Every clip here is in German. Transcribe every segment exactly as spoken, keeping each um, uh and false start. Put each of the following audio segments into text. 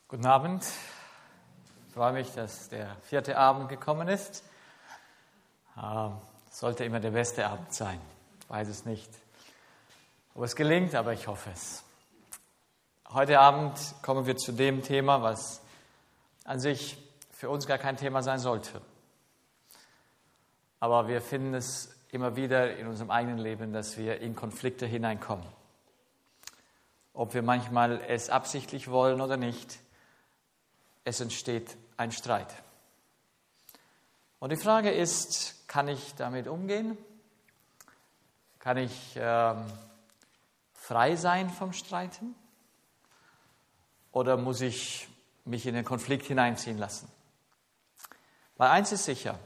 Guten Abend. Ich freue mich, dass der vierte Abend gekommen ist. Äh, sollte immer der beste Abend sein. Ich weiß es nicht, ob es gelingt, aber ich hoffe es. Heute Abend kommen wir zu dem Thema, was an sich für uns gar kein Thema sein sollte. Aber wir finden es immer wieder in unserem eigenen Leben, dass wir in Konflikte hineinkommen. Ob wir manchmal es absichtlich wollen oder nicht, es entsteht ein Streit. Und die Frage ist, kann ich damit umgehen? Kann ich ähm, frei sein vom Streiten? Oder muss ich mich in den Konflikt hineinziehen lassen? Weil eins ist sicher,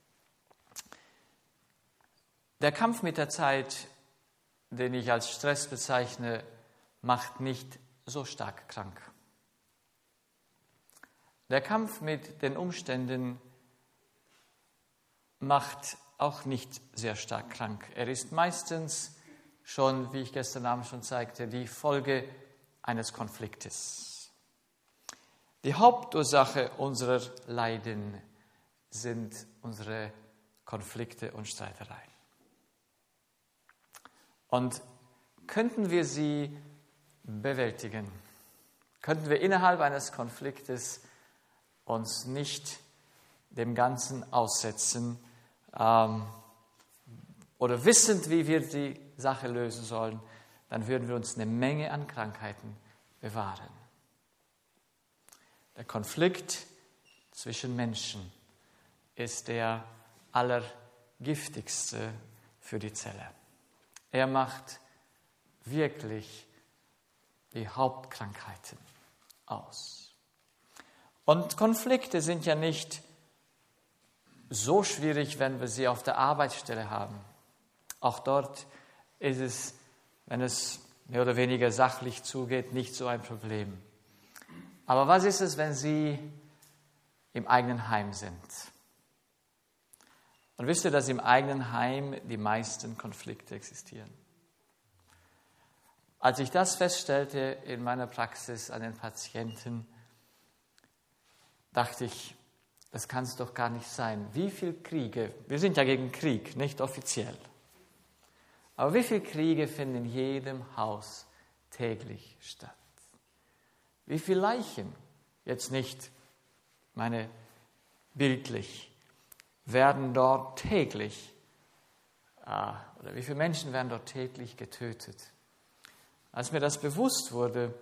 der Kampf mit der Zeit, den ich als Stress bezeichne, macht nicht so stark krank. Der Kampf mit den Umständen macht auch nicht sehr stark krank. Er ist meistens schon, wie ich gestern Abend schon zeigte, die Folge eines Konfliktes. Die Hauptursache unserer Leiden sind unsere Konflikte und Streitereien. Und könnten wir sie bewältigen? Könnten wir innerhalb eines Konfliktes uns nicht dem Ganzen aussetzen ähm, oder wissend, wie wir die Sache lösen sollen, dann würden wir uns eine Menge an Krankheiten bewahren. Der Konflikt zwischen Menschen ist der allergiftigste für die Zelle. Er macht wirklich die Hauptkrankheiten aus. Und Konflikte sind ja nicht so schwierig, wenn wir sie auf der Arbeitsstelle haben. Auch dort ist es, wenn es mehr oder weniger sachlich zugeht, nicht so ein Problem. Aber was ist es, wenn sie im eigenen Heim sind? Und wisst ihr, dass im eigenen Heim die meisten Konflikte existieren? Als ich das feststellte in meiner Praxis an den Patienten, dachte ich, das kann es doch gar nicht sein. Wie viele Kriege, wir sind ja gegen Krieg, nicht offiziell, aber wie viele Kriege finden in jedem Haus täglich statt? Wie viele Leichen, jetzt nicht meine bildlich, werden dort täglich, äh, oder wie viele Menschen werden dort täglich getötet? Als mir das bewusst wurde,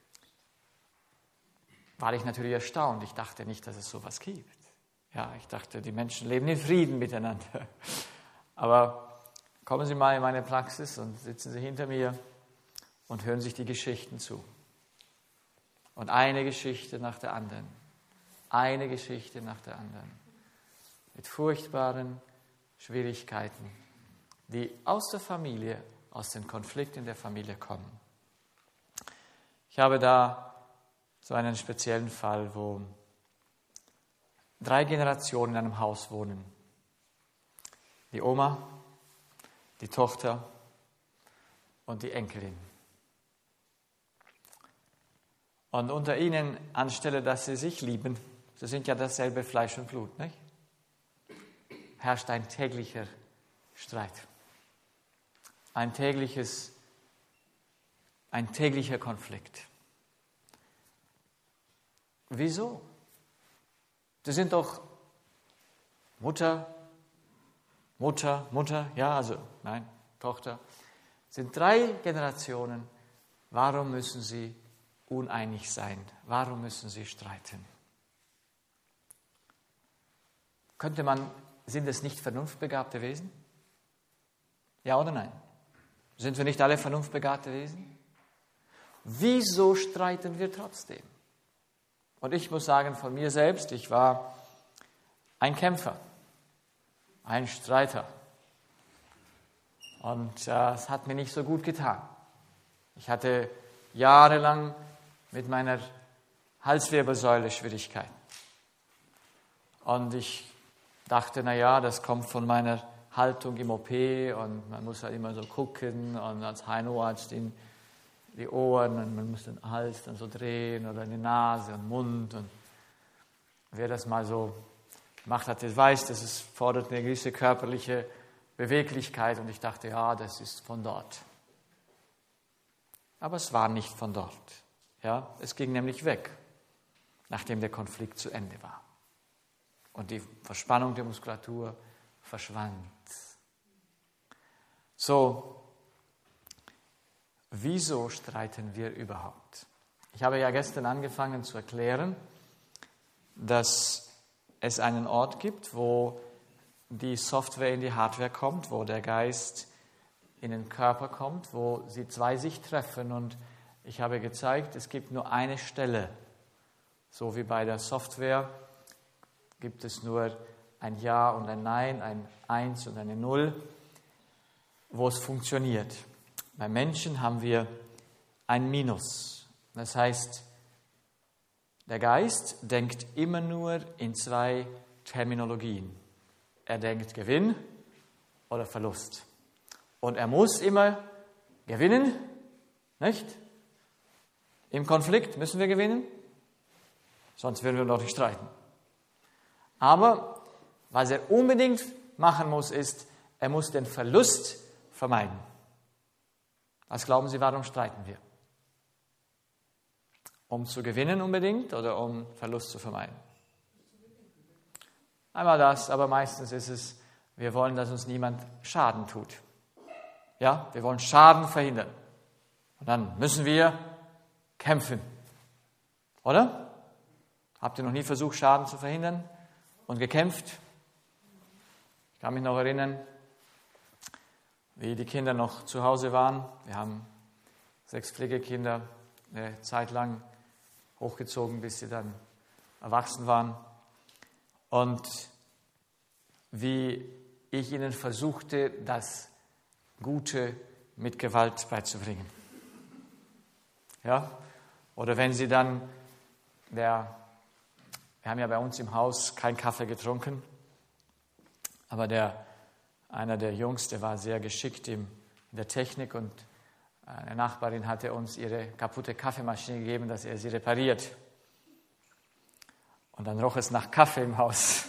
war ich natürlich erstaunt. Ich dachte nicht, dass es sowas gibt. Ja, ich dachte, die Menschen leben in Frieden miteinander. Aber kommen Sie mal in meine Praxis und sitzen Sie hinter mir und hören sich die Geschichten zu. Und eine Geschichte nach der anderen. Eine Geschichte nach der anderen. Mit furchtbaren Schwierigkeiten, die aus der Familie, aus den Konflikten der Familie kommen. Ich habe da so einen speziellen Fall, wo drei Generationen in einem Haus wohnen. Die Oma, die Tochter und die Enkelin. Und unter ihnen, anstelle dass sie sich lieben, sie sind ja dasselbe Fleisch und Blut, nicht? Herrscht ein täglicher Streit. Ein tägliches, ein täglicher Konflikt. Wieso? Sie sind doch Mutter, Mutter, Mutter, ja, also nein, Tochter. Es sind drei Generationen. Warum müssen sie uneinig sein? Warum müssen sie streiten? Könnte man, sind es nicht vernunftbegabte Wesen? Ja oder nein? Sind wir nicht alle vernunftbegabte Wesen? Wieso streiten wir trotzdem? Und ich muss sagen, von mir selbst, ich war ein Kämpfer, ein Streiter. Und äh, es hat mir nicht so gut getan. Ich hatte jahrelang mit meiner Halswirbelsäule Schwierigkeiten. Und ich dachte, na ja, das kommt von meiner Haltung im O P und man muss halt immer so gucken und als Hainorarzt in die Ohren und man muss den Hals dann so drehen oder die Nase und Mund. Und wer das mal so gemacht hat, der weiß, dass es fordert eine gewisse körperliche Beweglichkeit. Und ich dachte, ja, das ist von dort. Aber es war nicht von dort. Ja, es ging nämlich weg, nachdem der Konflikt zu Ende war. Und die Verspannung der Muskulatur verschwand. So, wieso streiten wir überhaupt? Ich habe ja gestern angefangen zu erklären, dass es einen Ort gibt, wo die Software in die Hardware kommt, wo der Geist in den Körper kommt, wo sie zwei sich treffen. Und ich habe gezeigt, es gibt nur eine Stelle. So wie bei der Software gibt es nur ein Ja und ein Nein, ein Eins und eine Null, wo es funktioniert. Bei Menschen haben wir ein Minus. Das heißt, der Geist denkt immer nur in zwei Terminologien. Er denkt Gewinn oder Verlust. Und er muss immer gewinnen, nicht? Im Konflikt müssen wir gewinnen, sonst würden wir noch nicht streiten. Aber was er unbedingt machen muss, ist, er muss den Verlust vermeiden. Was glauben Sie, warum streiten wir? Um zu gewinnen unbedingt oder um Verlust zu vermeiden? Einmal das, aber meistens ist es, wir wollen, dass uns niemand Schaden tut. Ja, wir wollen Schaden verhindern. Und dann müssen wir kämpfen. Oder? Habt ihr noch nie versucht, Schaden zu verhindern und gekämpft? Ich kann mich noch erinnern, wie die Kinder noch zu Hause waren. Wir haben sechs Pflegekinder eine Zeit lang hochgezogen, bis sie dann erwachsen waren. Und wie ich ihnen versuchte, das Gute mit Gewalt beizubringen. Ja? Oder wenn sie dann, der, wir haben ja bei uns im Haus keinen Kaffee getrunken, aber der, einer der Jungs, der war sehr geschickt in der Technik und eine Nachbarin hatte uns ihre kaputte Kaffeemaschine gegeben, dass er sie repariert. Und dann roch es nach Kaffee im Haus.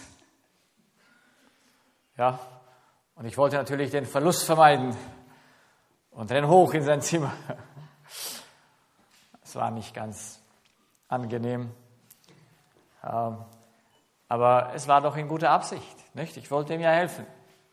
Ja, und ich wollte natürlich den Verlust vermeiden und renn hoch in sein Zimmer. Es war nicht ganz angenehm, aber es war doch in guter Absicht, nicht? Ich wollte ihm ja helfen.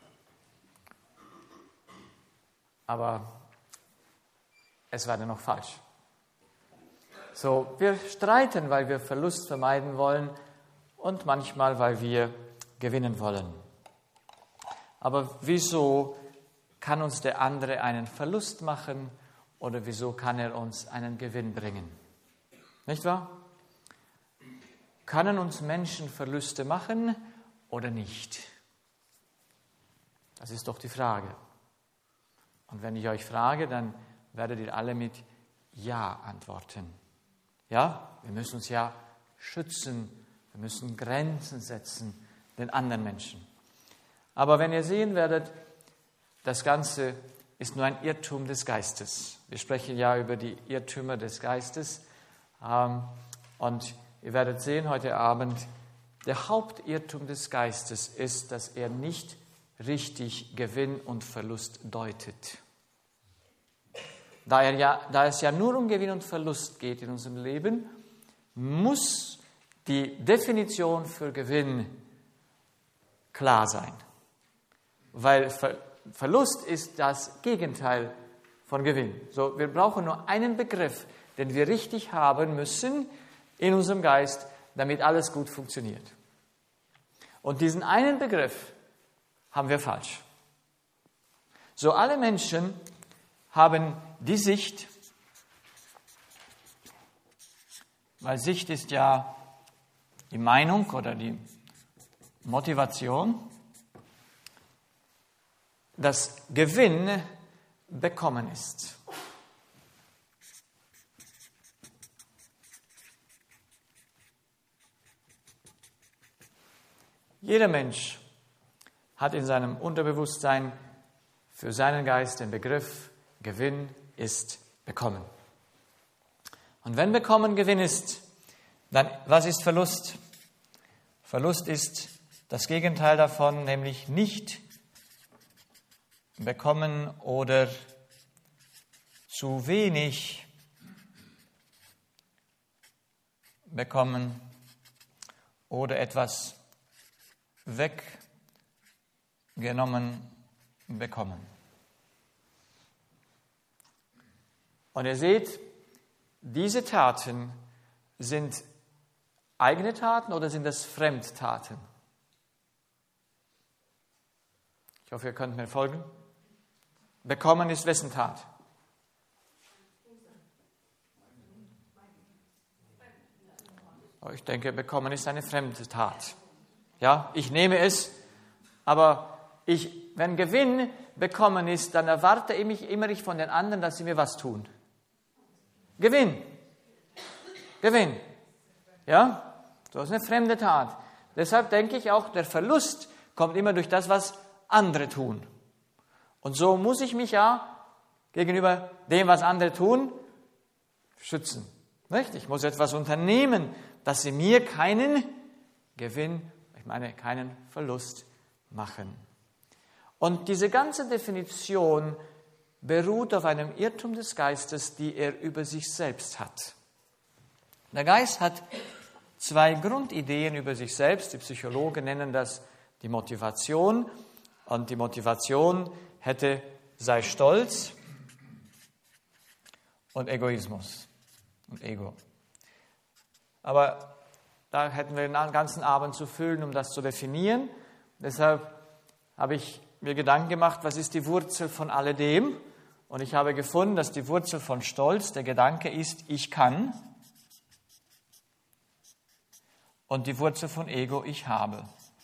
Aber es war dennoch falsch. So, wir streiten, weil wir Verlust vermeiden wollen und manchmal, weil wir gewinnen wollen. Aber wieso kann uns der andere einen Verlust machen oder wieso kann er uns einen Gewinn bringen? Nicht wahr? Können uns Menschen Verluste machen oder nicht? Das ist doch die Frage. Und wenn ich euch frage, dann werdet ihr alle mit Ja antworten. Ja, wir müssen uns ja schützen, wir müssen Grenzen setzen den anderen Menschen. Aber wenn ihr sehen werdet, das Ganze ist nur ein Irrtum des Geistes. Wir sprechen ja über die Irrtümer des Geistes. Und ihr werdet sehen heute Abend, der Hauptirrtum des Geistes ist, dass er nicht richtig Gewinn und Verlust deutet. Da, er ja, da es ja nur um Gewinn und Verlust geht in unserem Leben, muss die Definition für Gewinn klar sein. Weil Ver- Verlust ist das Gegenteil von Gewinn. So, wir brauchen nur einen Begriff, den wir richtig haben müssen in unserem Geist, damit alles gut funktioniert. Und diesen einen Begriff haben wir falsch. So, alle Menschen haben die Sicht, weil Sicht ist ja die Meinung oder die Motivation, dass Gewinn bekommen ist. Jeder Mensch hat in seinem Unterbewusstsein für seinen Geist den Begriff Gewinn ist bekommen. Und wenn Bekommen Gewinn ist, dann was ist Verlust? Verlust ist das Gegenteil davon, nämlich nicht bekommen oder zu wenig bekommen oder etwas weggenommen bekommen. Und ihr seht, diese Taten sind eigene Taten oder sind das Fremdtaten? Ich hoffe, ihr könnt mir folgen. Bekommen ist wessen Tat? Ich denke, bekommen ist eine fremde Tat. Ja, ich nehme es, aber ich, wenn Gewinn bekommen ist, dann erwarte ich mich immer von den anderen, dass sie mir was tun. Gewinn. Gewinn. Ja, das ist eine fremde Tat. Deshalb denke ich auch, der Verlust kommt immer durch das, was andere tun. Und so muss ich mich ja gegenüber dem, was andere tun, schützen. Nicht? Ich muss etwas unternehmen, dass sie mir keinen Gewinn, ich meine keinen Verlust machen. Und diese ganze Definition beruht auf einem Irrtum des Geistes, die er über sich selbst hat. Der Geist hat zwei Grundideen über sich selbst. Die Psychologen nennen das die Motivation. Und die Motivation hätte, sei stolz und Egoismus und Ego. Aber da hätten wir den ganzen Abend zu füllen, um das zu definieren. Deshalb habe ich mir Gedanken gemacht, was ist die Wurzel von alledem? Und ich habe gefunden, dass die Wurzel von Stolz der Gedanke ist, ich kann. Und die Wurzel von Ego, ich habe.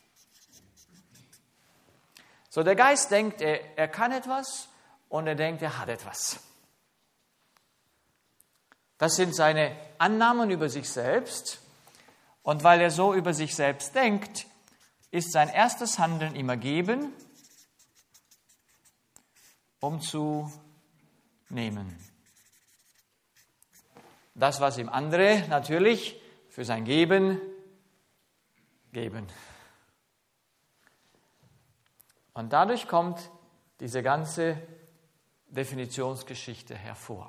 So, der Geist denkt, er, er kann etwas und er denkt, er hat etwas. Das sind seine Annahmen über sich selbst. Und weil er so über sich selbst denkt, ist sein erstes Handeln immer geben, um zu nehmen. Das, was ihm andere natürlich für sein Geben geben. Und dadurch kommt diese ganze Definitionsgeschichte hervor.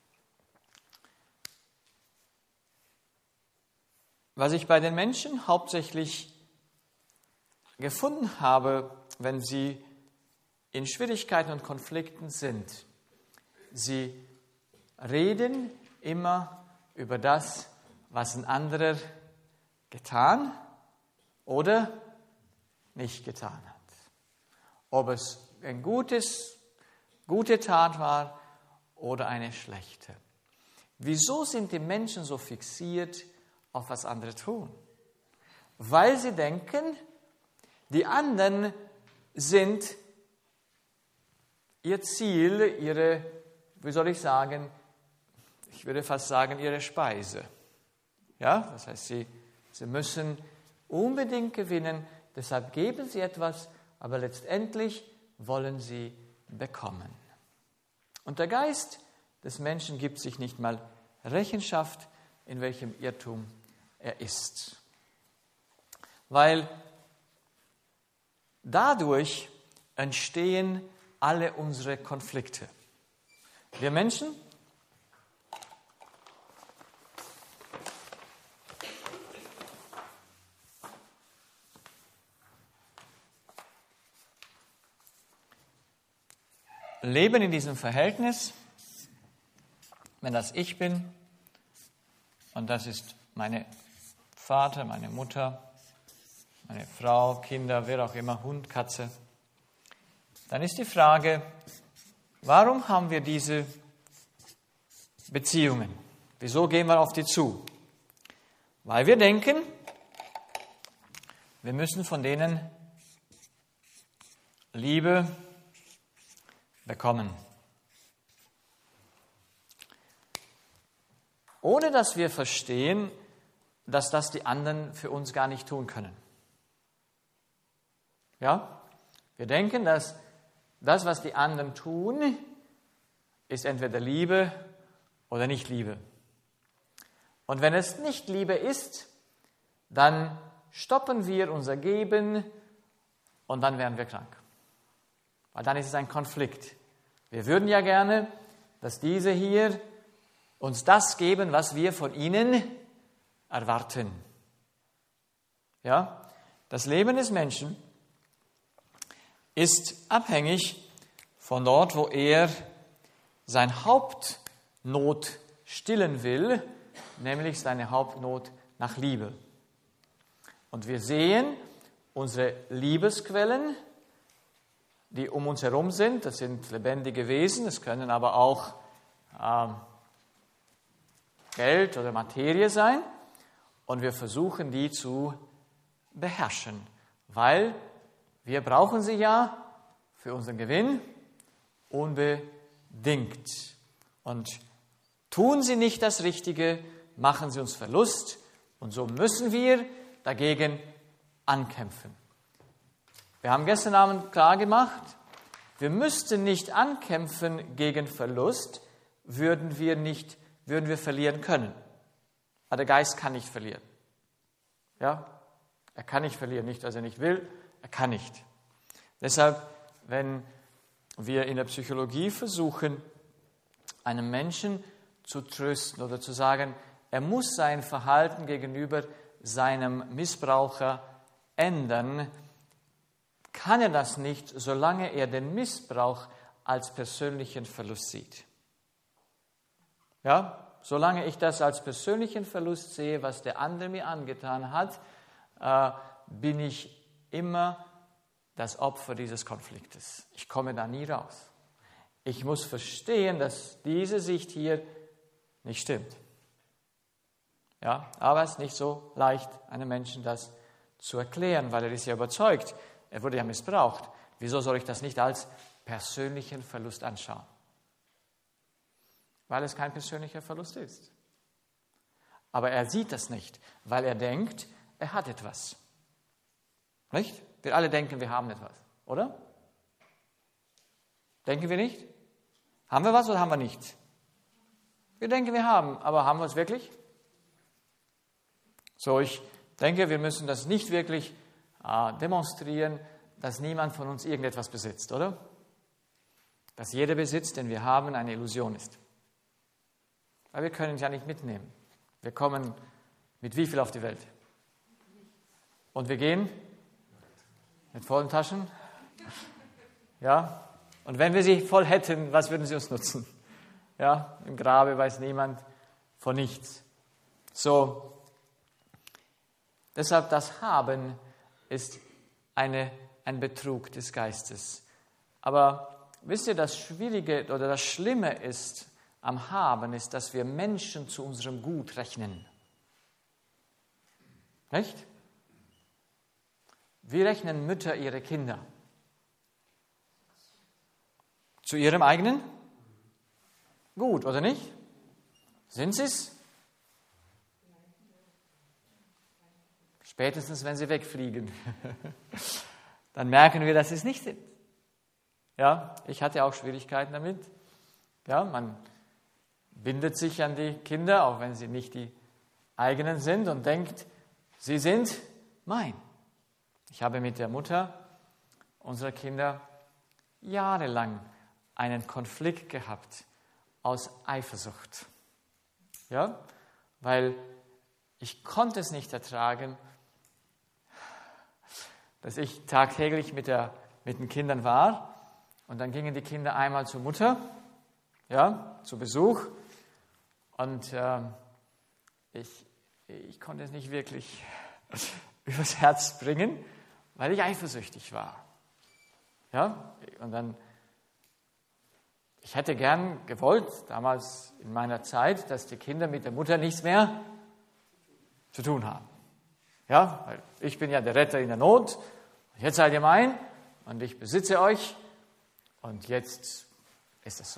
Was ich bei den Menschen hauptsächlich gefunden habe, wenn sie in Schwierigkeiten und Konflikten sind, sie reden immer über das, was ein anderer getan oder nicht getan hat. Ob es ein gutes, gute Tat war oder eine schlechte. Wieso sind die Menschen so fixiert auf was andere tun? Weil sie denken, die anderen sind ihr Ziel, ihre, wie soll ich sagen, ich würde fast sagen, ihre Speise. Ja, das heißt, sie, sie müssen unbedingt gewinnen, deshalb geben sie etwas, aber letztendlich wollen sie bekommen. Und der Geist des Menschen gibt sich nicht mal Rechenschaft, in welchem Irrtum er ist. Weil dadurch entstehen alle unsere Konflikte. Wir Menschen leben in diesem Verhältnis, wenn das ich bin, und das ist meine Vater, meine Mutter, meine Frau, Kinder, wer auch immer, Hund, Katze, dann ist die Frage, warum haben wir diese Beziehungen? Wieso gehen wir auf die zu? Weil wir denken, wir müssen von denen Liebe bekommen. Ohne dass wir verstehen, dass das die anderen für uns gar nicht tun können. Ja? Wir denken, dass das, was die anderen tun, ist entweder Liebe oder nicht Liebe. Und wenn es nicht Liebe ist, dann stoppen wir unser Geben und dann werden wir krank. Weil dann ist es ein Konflikt. Wir würden ja gerne, dass diese hier uns das geben, was wir von ihnen erwarten. Ja? Das Leben des Menschen ist abhängig von dort, wo er sein Hauptnot stillen will, nämlich seine Hauptnot nach Liebe. Und wir sehen unsere Liebesquellen, die um uns herum sind. Das sind lebendige Wesen, es können aber auch ähm, Geld oder Materie sein. Und wir versuchen, die zu beherrschen, weil wir brauchen sie ja für unseren Gewinn unbedingt. Und tun sie nicht das Richtige, machen sie uns Verlust. Und so müssen wir dagegen ankämpfen. Wir haben gestern Abend klar gemacht, wir müssten nicht ankämpfen gegen Verlust, würden wir, nicht, würden wir verlieren können. Aber der Geist kann nicht verlieren. Ja? Er kann nicht verlieren, nicht, dass er nicht will, er kann nicht. Deshalb, wenn wir in der Psychologie versuchen, einem Menschen zu trösten oder zu sagen, er muss sein Verhalten gegenüber seinem Missbraucher ändern, kann er das nicht, solange er den Missbrauch als persönlichen Verlust sieht. Ja, solange ich das als persönlichen Verlust sehe, was der andere mir angetan hat, äh, bin ich immer das Opfer dieses Konfliktes. Ich komme da nie raus. Ich muss verstehen, dass diese Sicht hier nicht stimmt. Ja, aber es ist nicht so leicht, einem Menschen das zu erklären, weil er ist ja überzeugt, er wurde ja missbraucht. Wieso soll ich das nicht als persönlichen Verlust anschauen? Weil es kein persönlicher Verlust ist. Aber er sieht das nicht, weil er denkt, er hat etwas. Nicht? Wir alle denken, wir haben etwas, oder? Denken wir nicht? Haben wir was oder haben wir nichts? Wir denken, wir haben, aber haben wir es wirklich? So, ich denke, wir müssen das nicht wirklich äh, demonstrieren, dass niemand von uns irgendetwas besitzt, oder? Dass jeder Besitz, den wir haben, eine Illusion ist. Weil wir können es ja nicht mitnehmen. Wir kommen mit wie viel auf die Welt? Und wir gehen mit vollen Taschen? Ja? Und wenn wir sie voll hätten, was würden sie uns nutzen? Ja? Im Grabe weiß niemand von nichts. So, deshalb das Haben ist eine, ein Betrug des Geistes. Aber wisst ihr, das Schwierige oder das Schlimme ist am Haben, ist, dass wir Menschen zu unserem Gut rechnen. Nicht? Wie rechnen Mütter ihre Kinder? Zu ihrem eigenen Gut, oder nicht? Sind sie es? Spätestens, wenn sie wegfliegen. Dann merken wir, dass sie es nicht sind. Ja, ich hatte auch Schwierigkeiten damit. Ja, man bindet sich an die Kinder, auch wenn sie nicht die eigenen sind, und denkt, sie sind mein. Ich habe mit der Mutter unserer Kinder jahrelang einen Konflikt gehabt aus Eifersucht. Ja, weil ich konnte es nicht ertragen, dass ich tagtäglich mit, der, mit den Kindern war und dann gingen die Kinder einmal zur Mutter, ja, zu Besuch, und äh, ich, ich konnte es nicht wirklich übers Herz bringen, weil ich eifersüchtig war. Ja, und dann, ich hätte gern gewollt, damals in meiner Zeit, dass die Kinder mit der Mutter nichts mehr zu tun haben. Ja, weil ich bin ja der Retter in der Not, jetzt seid ihr mein und ich besitze euch, und jetzt ist es so.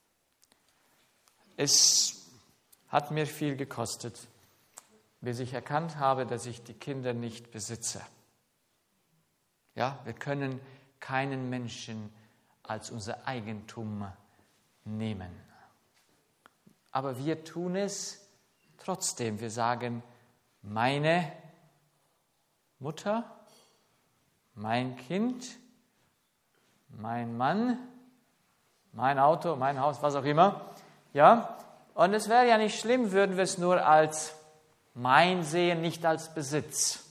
Es hat mir viel gekostet, bis ich erkannt habe, dass ich die Kinder nicht besitze. Ja, wir können keinen Menschen als unser Eigentum nehmen. Aber wir tun es trotzdem, wir sagen, meine Mutter, mein Kind, mein Mann, mein Auto, mein Haus, was auch immer. Ja? Und es wäre ja nicht schlimm, würden wir es nur als mein sehen, nicht als Besitz.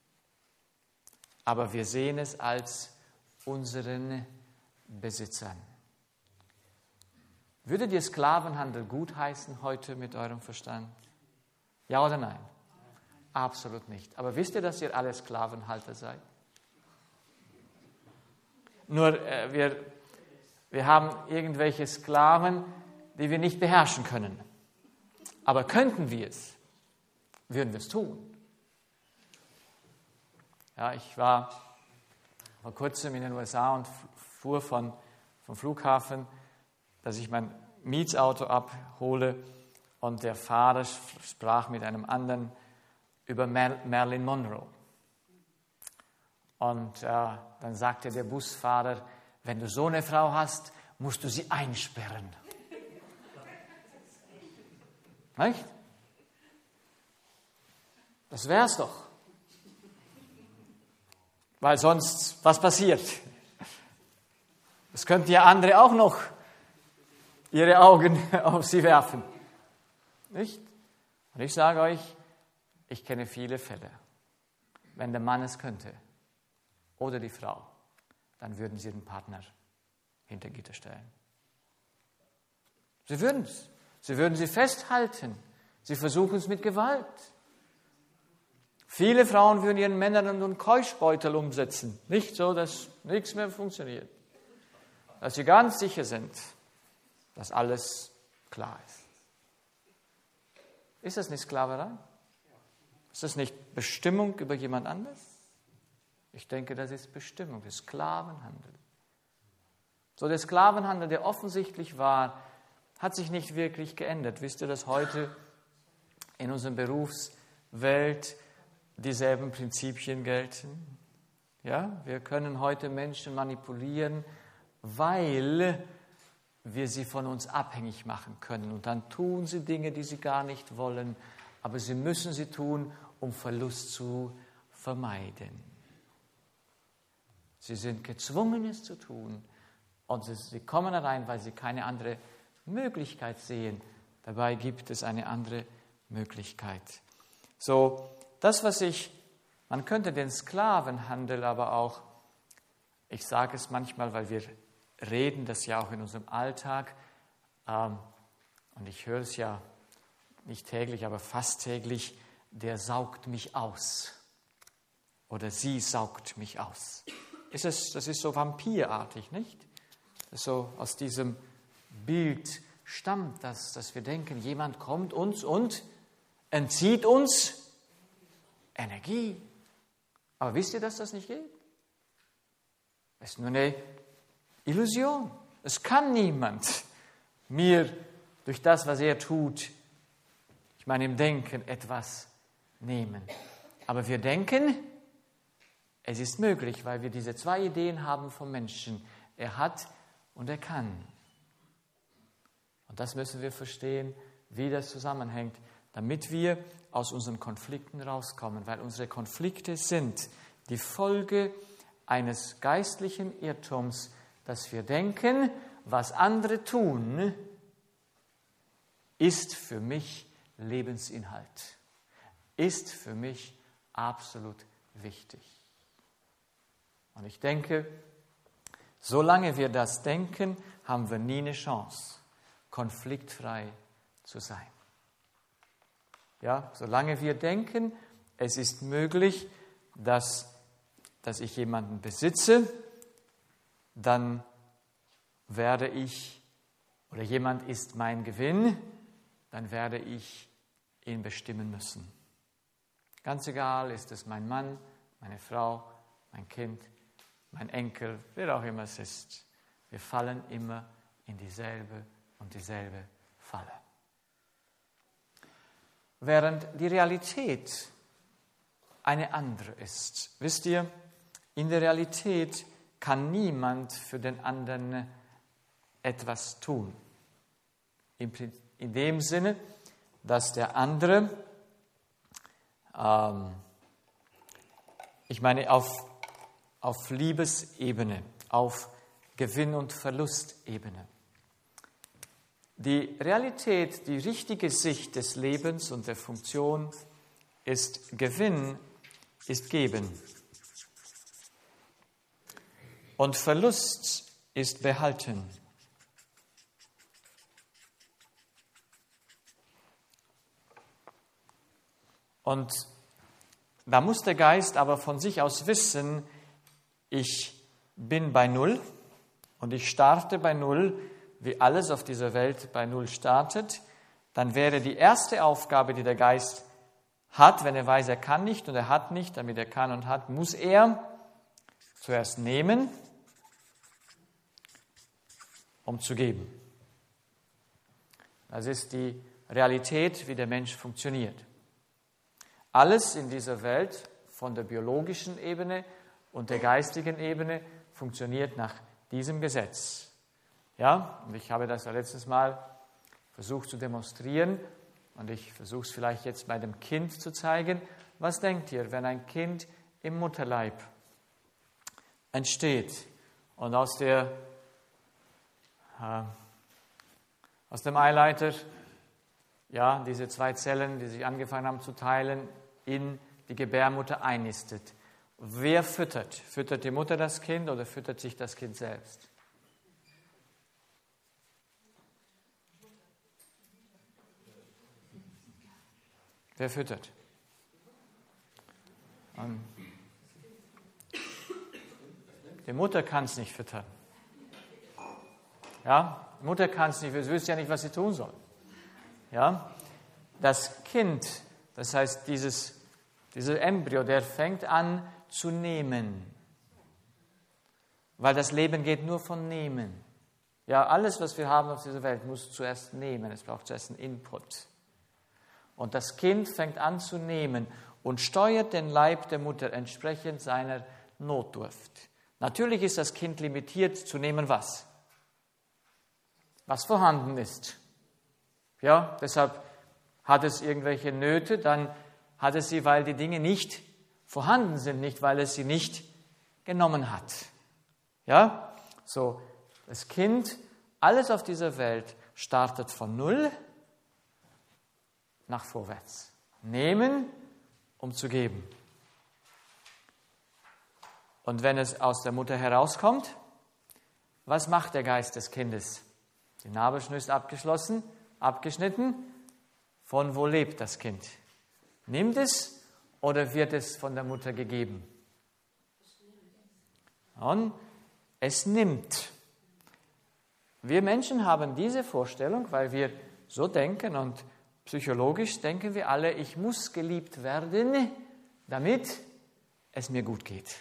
Aber wir sehen es als unseren Besitzern. Würdet ihr Sklavenhandel gutheißen heute mit eurem Verstand? Ja oder nein? Absolut nicht. Aber wisst ihr, dass ihr alle Sklavenhalter seid? Nur äh, wir, wir haben irgendwelche Sklaven, die wir nicht beherrschen können. Aber könnten wir es, würden wir es tun. Ja, ich war vor kurzem in den U S A und fuhr von, vom Flughafen, dass ich mein Mietsauto abhole, und der Fahrer sprach mit einem anderen über Marilyn Monroe. Und äh, dann sagte der Busfahrer, wenn du so eine Frau hast, musst du sie einsperren. Nicht? Das wär's doch. Weil sonst, was passiert? Es könnten ja andere auch noch ihre Augen auf sie werfen. Nicht? Und ich sage euch, ich kenne viele Fälle. Wenn der Mann es könnte oder die Frau, dann würden sie den Partner hinter Gitter stellen. Sie würden es. Sie würden sie festhalten. Sie versuchen es mit Gewalt. Viele Frauen würden ihren Männern einen Keuschbeutel umsetzen. Nicht so, dass nichts mehr funktioniert. Dass sie ganz sicher sind, dass alles klar ist. Ist das nicht Sklaverei? Ist das nicht Bestimmung über jemand anderes? Ich denke, das ist Bestimmung, das ist Sklavenhandel. So, der Sklavenhandel, der offensichtlich war, hat sich nicht wirklich geändert. Wisst ihr, dass heute in unserer Berufswelt dieselben Prinzipien gelten? Ja, wir können heute Menschen manipulieren, weil wir sie von uns abhängig machen können. Und dann tun sie Dinge, die sie gar nicht wollen, aber sie müssen sie tun, um Verlust zu vermeiden. Sie sind gezwungen, es zu tun. Und sie, sie kommen rein, weil sie keine andere Möglichkeit sehen. Dabei gibt es eine andere Möglichkeit. So, das, was ich, man könnte den Sklavenhandel aber auch, ich sage es manchmal, weil wir reden das ja auch in unserem Alltag, ähm, und ich höre es ja nicht täglich, aber fast täglich, der saugt mich aus. Oder sie saugt mich aus. Ist es, das ist so vampirartig, nicht? Das ist so aus diesem Bild stammt das, dass wir denken, jemand kommt uns und entzieht uns Energie. Aber wisst ihr, dass das nicht geht? Es ist nur eine Illusion. Es kann niemand mir durch das, was er tut, ich meine im Denken, etwas nehmen. Aber wir denken, es ist möglich, weil wir diese zwei Ideen haben vom Menschen. Er hat und er kann. Und das müssen wir verstehen, wie das zusammenhängt, damit wir aus unseren Konflikten rauskommen. Weil unsere Konflikte sind die Folge eines geistlichen Irrtums, dass wir denken, was andere tun, ist für mich Lebensinhalt, ist für mich absolut wichtig. Und ich denke, solange wir das denken, haben wir nie eine Chance, konfliktfrei zu sein. Ja, solange wir denken, es ist möglich, dass, dass ich jemanden besitze, dann werde ich, oder jemand ist mein Gewinn, dann werde ich ihn bestimmen müssen. Ganz egal, ist es mein Mann, meine Frau, mein Kind, mein Enkel, wer auch immer es ist. Wir fallen immer in dieselbe und dieselbe Falle. Während die Realität eine andere ist. Wisst ihr, in der Realität kann niemand für den anderen etwas tun. In dem Sinne, dass der andere, ähm, ich meine auf, auf Liebesebene, auf Gewinn- und Verlustebene. Die Realität, die richtige Sicht des Lebens und der Funktion ist Gewinn, ist Geben. Und Verlust ist Behalten. Und da muss der Geist aber von sich aus wissen, ich bin bei Null und ich starte bei Null, wie alles auf dieser Welt bei Null startet. Dann wäre die erste Aufgabe, die der Geist hat, wenn er weiß, er kann nicht und er hat nicht, damit er kann und hat, muss er zuerst nehmen, um zu geben. Das ist die Realität, wie der Mensch funktioniert. Alles in dieser Welt, von der biologischen Ebene und der geistigen Ebene, funktioniert nach diesem Gesetz. Ja, und ich habe das ja letztes Mal versucht zu demonstrieren und ich versuche es vielleicht jetzt bei dem Kind zu zeigen. Was denkt ihr, wenn ein Kind im Mutterleib entsteht und aus der äh, aus dem Eileiter, ja, diese zwei Zellen, die sich angefangen haben zu teilen, in die Gebärmutter einnistet. Wer füttert? Füttert die Mutter das Kind oder füttert sich das Kind selbst? Wer füttert? Und die Mutter kann es nicht füttern. Ja, die Mutter kann es nicht, sie wüsste ja nicht, was sie tun soll. Ja, das Kind, das heißt, dieses, dieser Embryo, der fängt an zu nehmen. Weil das Leben geht nur von Nehmen. Ja, alles, was wir haben auf dieser Welt, muss zuerst nehmen. Es braucht zuerst einen Input. Und das Kind fängt an zu nehmen und steuert den Leib der Mutter entsprechend seiner Notdurft. Natürlich ist das Kind limitiert zu nehmen, was? Was vorhanden ist. Ja, deshalb hat es irgendwelche Nöte, dann hat es sie, weil die Dinge nicht vorhanden sind, nicht weil es sie nicht genommen hat. Ja, so, das Kind, alles auf dieser Welt startet von Null nach vorwärts. Nehmen, um zu geben. Und wenn es aus der Mutter herauskommt, was macht der Geist des Kindes? Die Nabelschnur ist abgeschlossen, abgeschnitten. Von wo lebt das Kind? Nimmt es oder wird es von der Mutter gegeben? Und es nimmt. Wir Menschen haben diese Vorstellung, weil wir so denken und psychologisch denken wir alle, ich muss geliebt werden, damit es mir gut geht.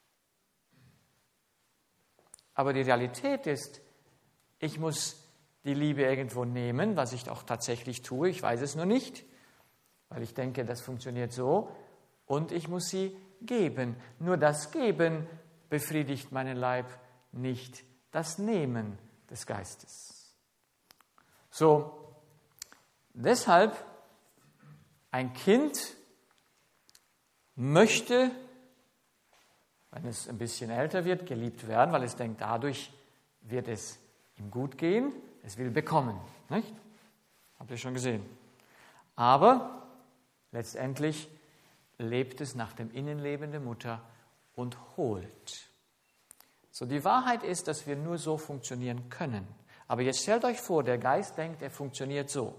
Aber die Realität ist, ich muss die Liebe irgendwo nehmen, was ich auch tatsächlich tue, ich weiß es nur nicht, weil ich denke, das funktioniert so, und ich muss sie geben. Nur das Geben befriedigt meinen Leib, nicht das Nehmen des Geistes. So, deshalb, ein Kind möchte, wenn es ein bisschen älter wird, geliebt werden, weil es denkt, dadurch wird es ihm gut gehen. Es will bekommen, nicht? Habt ihr schon gesehen. Aber letztendlich lebt es nach dem Innenleben der Mutter und holt. So, die Wahrheit ist, dass wir nur so funktionieren können. Aber jetzt stellt euch vor, der Geist denkt, er funktioniert so.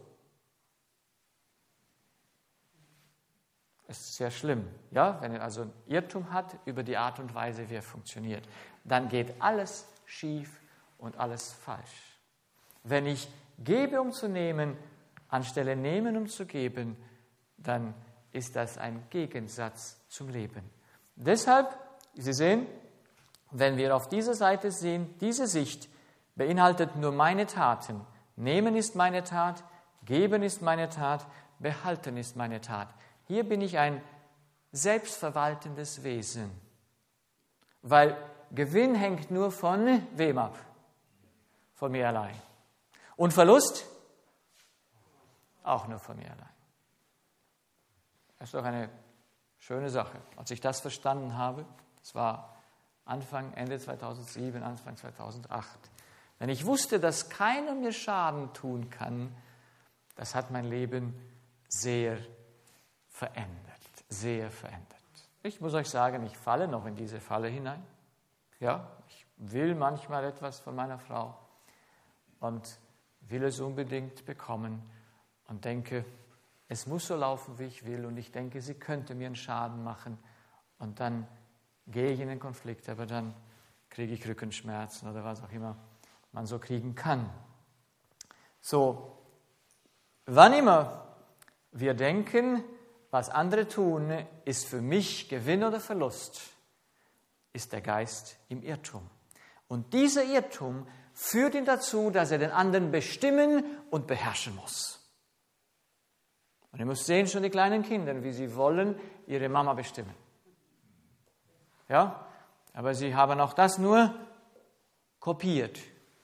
Es ist sehr schlimm, ja, wenn er also einen Irrtum hat über die Art und Weise, wie er funktioniert. Dann geht alles schief und alles falsch. Wenn ich gebe, um zu nehmen, anstelle nehmen, um zu geben, dann ist das ein Gegensatz zum Leben. Deshalb, Sie sehen, wenn wir auf dieser Seite sehen, diese Sicht beinhaltet nur meine Taten. Nehmen ist meine Tat, geben ist meine Tat, behalten ist meine Tat. Hier bin ich ein selbstverwaltendes Wesen, weil Gewinn hängt nur von wem ab? Von mir allein. Und Verlust? auch nur von mir allein. Das ist doch eine schöne Sache. Als ich das verstanden habe, es war Anfang, Ende zweitausendsieben, Anfang zweitausendacht, wenn ich wusste, dass keiner mir Schaden tun kann, das hat mein Leben sehr verändert, sehr verändert. Ich muss euch sagen, ich falle noch in diese Falle hinein. Ja, ich will manchmal etwas von meiner Frau und will es unbedingt bekommen und denke, es muss so laufen, wie ich will, und ich denke, sie könnte mir einen Schaden machen, und dann gehe ich in den Konflikt, aber dann kriege ich Rückenschmerzen oder was auch immer man so kriegen kann. So, wann immer wir denken, was andere tun, ist für mich Gewinn oder Verlust, ist der Geist im Irrtum. Und dieser Irrtum führt ihn dazu, dass er den anderen bestimmen und beherrschen muss. Und ihr müsst sehen, schon die kleinen Kinder, wie sie wollen ihre Mama bestimmen. Ja, aber sie haben auch das nur kopiert.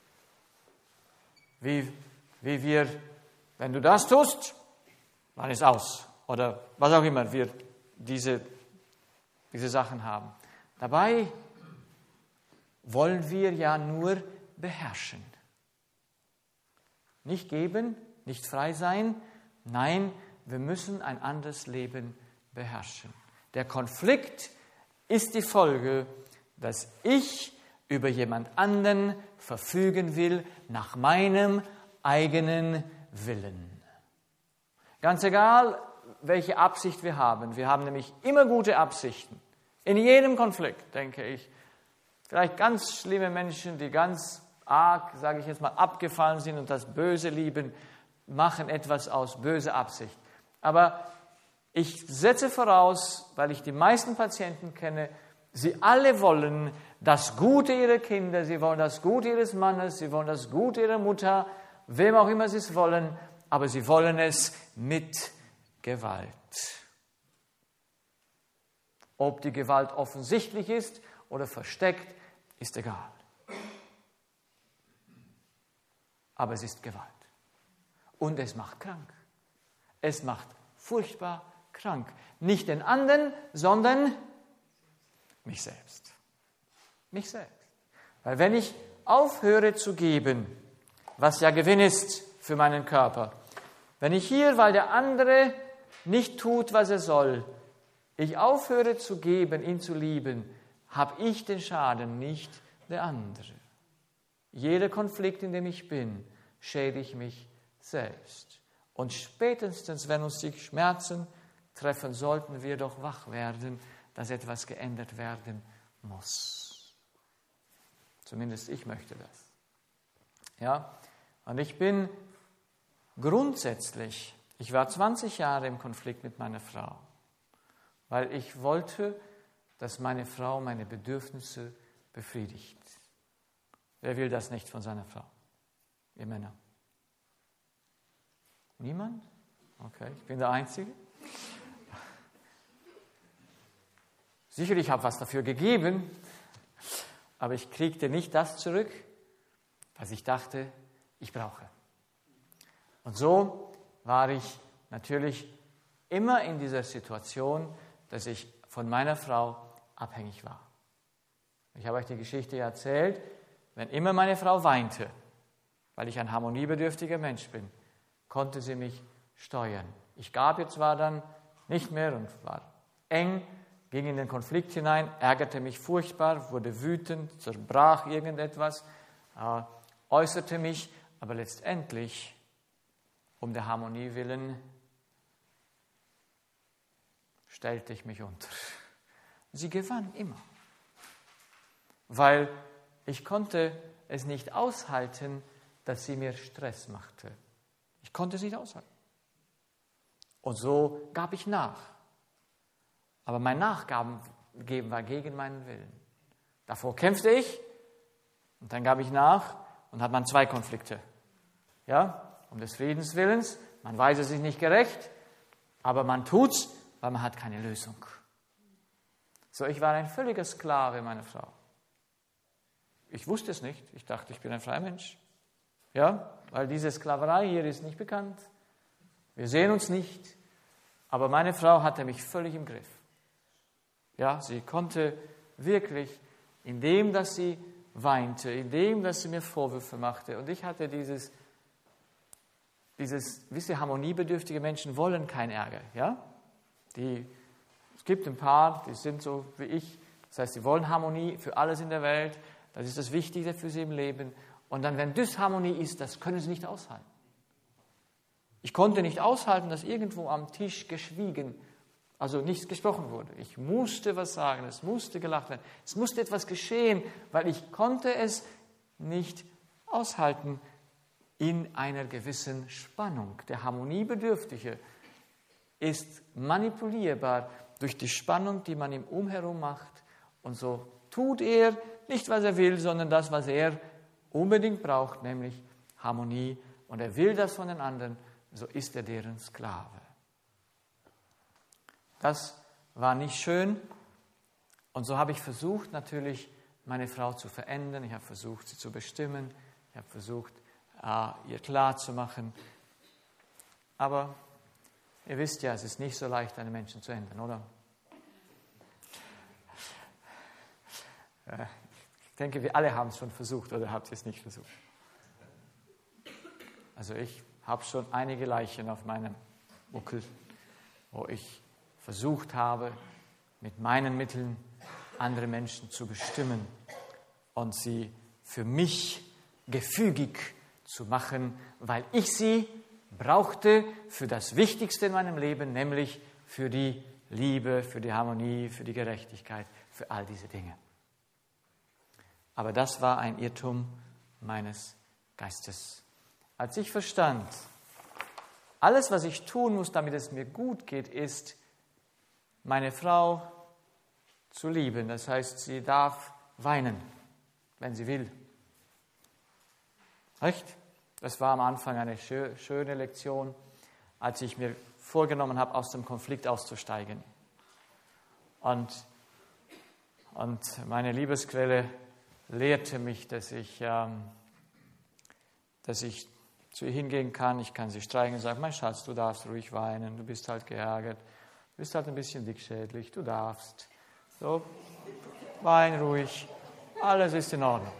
Wie, wie wir, wenn du das tust, dann ist aus. Oder was auch immer wir diese, diese Sachen haben. Dabei wollen wir ja nur beherrschen. Nicht geben, nicht frei sein. Nein, wir müssen ein anderes Leben beherrschen. Der Konflikt ist die Folge, dass ich über jemand anderen verfügen will nach meinem eigenen Willen. Ganz egal, welche Absicht wir haben. Wir haben nämlich immer gute Absichten. In jedem Konflikt, denke ich. Vielleicht ganz schlimme Menschen, die ganz arg, sage ich jetzt mal, abgefallen sind und das Böse lieben, machen etwas aus böser Absicht. Aber ich setze voraus, weil ich die meisten Patienten kenne, sie alle wollen das Gute ihrer Kinder, sie wollen das Gute ihres Mannes, sie wollen das Gute ihrer Mutter, wem auch immer sie es wollen, aber sie wollen es mit Gewalt. Ob die Gewalt offensichtlich ist oder versteckt, ist egal. Aber es ist Gewalt. Und es macht krank. Es macht furchtbar krank. Nicht den anderen, sondern mich selbst. Mich selbst. Weil wenn ich aufhöre zu geben, was ja Gewinn ist für meinen Körper, wenn ich hier, weil der andere nicht tut, was er soll, ich aufhöre zu geben, ihn zu lieben, habe ich den Schaden, nicht der andere. Jeder Konflikt, in dem ich bin, schädige ich mich selbst. Und spätestens, wenn uns die Schmerzen treffen, sollten wir doch wach werden, dass etwas geändert werden muss. Zumindest ich möchte das. Ja? Und ich bin grundsätzlich, ich war zwanzig Jahre im Konflikt mit meiner Frau, weil ich wollte, dass meine Frau meine Bedürfnisse befriedigt. Wer will das nicht von seiner Frau? Ihr Männer. Niemand? Okay, ich bin der Einzige. Sicher, ich habe was dafür gegeben, aber ich kriegte nicht das zurück, was ich dachte, ich brauche. Und so war ich natürlich immer in dieser Situation, dass ich von meiner Frau abhängig war. Ich habe euch die Geschichte erzählt, wenn immer meine Frau weinte, weil ich ein harmoniebedürftiger Mensch bin, konnte sie mich steuern. Ich gab ihr zwar dann nicht mehr und war eng, ging in den Konflikt hinein, ärgerte mich furchtbar, wurde wütend, zerbrach irgendetwas, äh, äußerte mich, aber letztendlich, um der Harmonie willen, stellte ich mich unter. Sie gewann immer, weil ich konnte es nicht aushalten, dass sie mir Stress machte. Ich konnte es nicht aushalten. Und so gab ich nach. Aber mein Nachgeben war gegen meinen Willen. Davor kämpfte ich und dann gab ich nach und hat man zwei Konflikte. Ja, um des Friedens Willens. Man weiß es sich nicht gerecht, aber man tut's, weil man hat keine Lösung. So, ich war ein völliger Sklave meiner Frau. Ich wusste es nicht. Ich dachte, ich bin ein freier Mensch. Ja, weil diese Sklaverei hier ist nicht bekannt. Wir sehen uns nicht, aber meine Frau hatte mich völlig im Griff. Ja, sie konnte wirklich, indem dass sie weinte, indem dass sie mir Vorwürfe machte, und ich hatte dieses, dieses, wisst ihr, harmoniebedürftige Menschen wollen keinen Ärger, ja? Die, es gibt ein paar, die sind so wie ich, das heißt, sie wollen Harmonie für alles in der Welt, das ist das Wichtigste für sie im Leben, und dann, wenn Disharmonie ist, das können sie nicht aushalten. Ich konnte nicht aushalten, dass irgendwo am Tisch geschwiegen, also nichts gesprochen wurde. Ich musste was sagen, es musste gelacht werden, es musste etwas geschehen, weil ich konnte es nicht aushalten in einer gewissen Spannung. Der Harmoniebedürftige ist manipulierbar durch die Spannung, die man ihm umherum macht, und so tut er nicht, was er will, sondern das, was er unbedingt braucht, nämlich Harmonie, und er will das von den anderen, so ist er deren Sklave. Das war nicht schön, und so habe ich versucht, natürlich meine Frau zu verändern. Ich habe versucht, sie zu bestimmen. Ich habe versucht, ihr klarzumachen. Aber ihr wisst ja, es ist nicht so leicht, einen Menschen zu ändern, oder? Ich denke, wir alle haben es schon versucht, oder habt ihr es nicht versucht? Also ich habe schon einige Leichen auf meinem Buckel, wo ich versucht habe, mit meinen Mitteln andere Menschen zu bestimmen und sie für mich gefügig zu machen, weil ich sie brauchte für das Wichtigste in meinem Leben, nämlich für die Liebe, für die Harmonie, für die Gerechtigkeit, für all diese Dinge. Aber das war ein Irrtum meines Geistes. Als ich verstand, alles, was ich tun muss, damit es mir gut geht, ist, meine Frau zu lieben. Das heißt, sie darf weinen, wenn sie will. Recht? Das war am Anfang eine schöne Lektion, als ich mir vorgenommen habe, aus dem Konflikt auszusteigen. Und, und meine Liebesquelle lehrte mich, dass ich, ähm, dass ich zu ihr hingehen kann, ich kann sie streichen und sagen, mein Schatz, du darfst ruhig weinen, du bist halt geärgert, du bist halt ein bisschen dickschädlich, du darfst. So, wein ruhig, alles ist in Ordnung.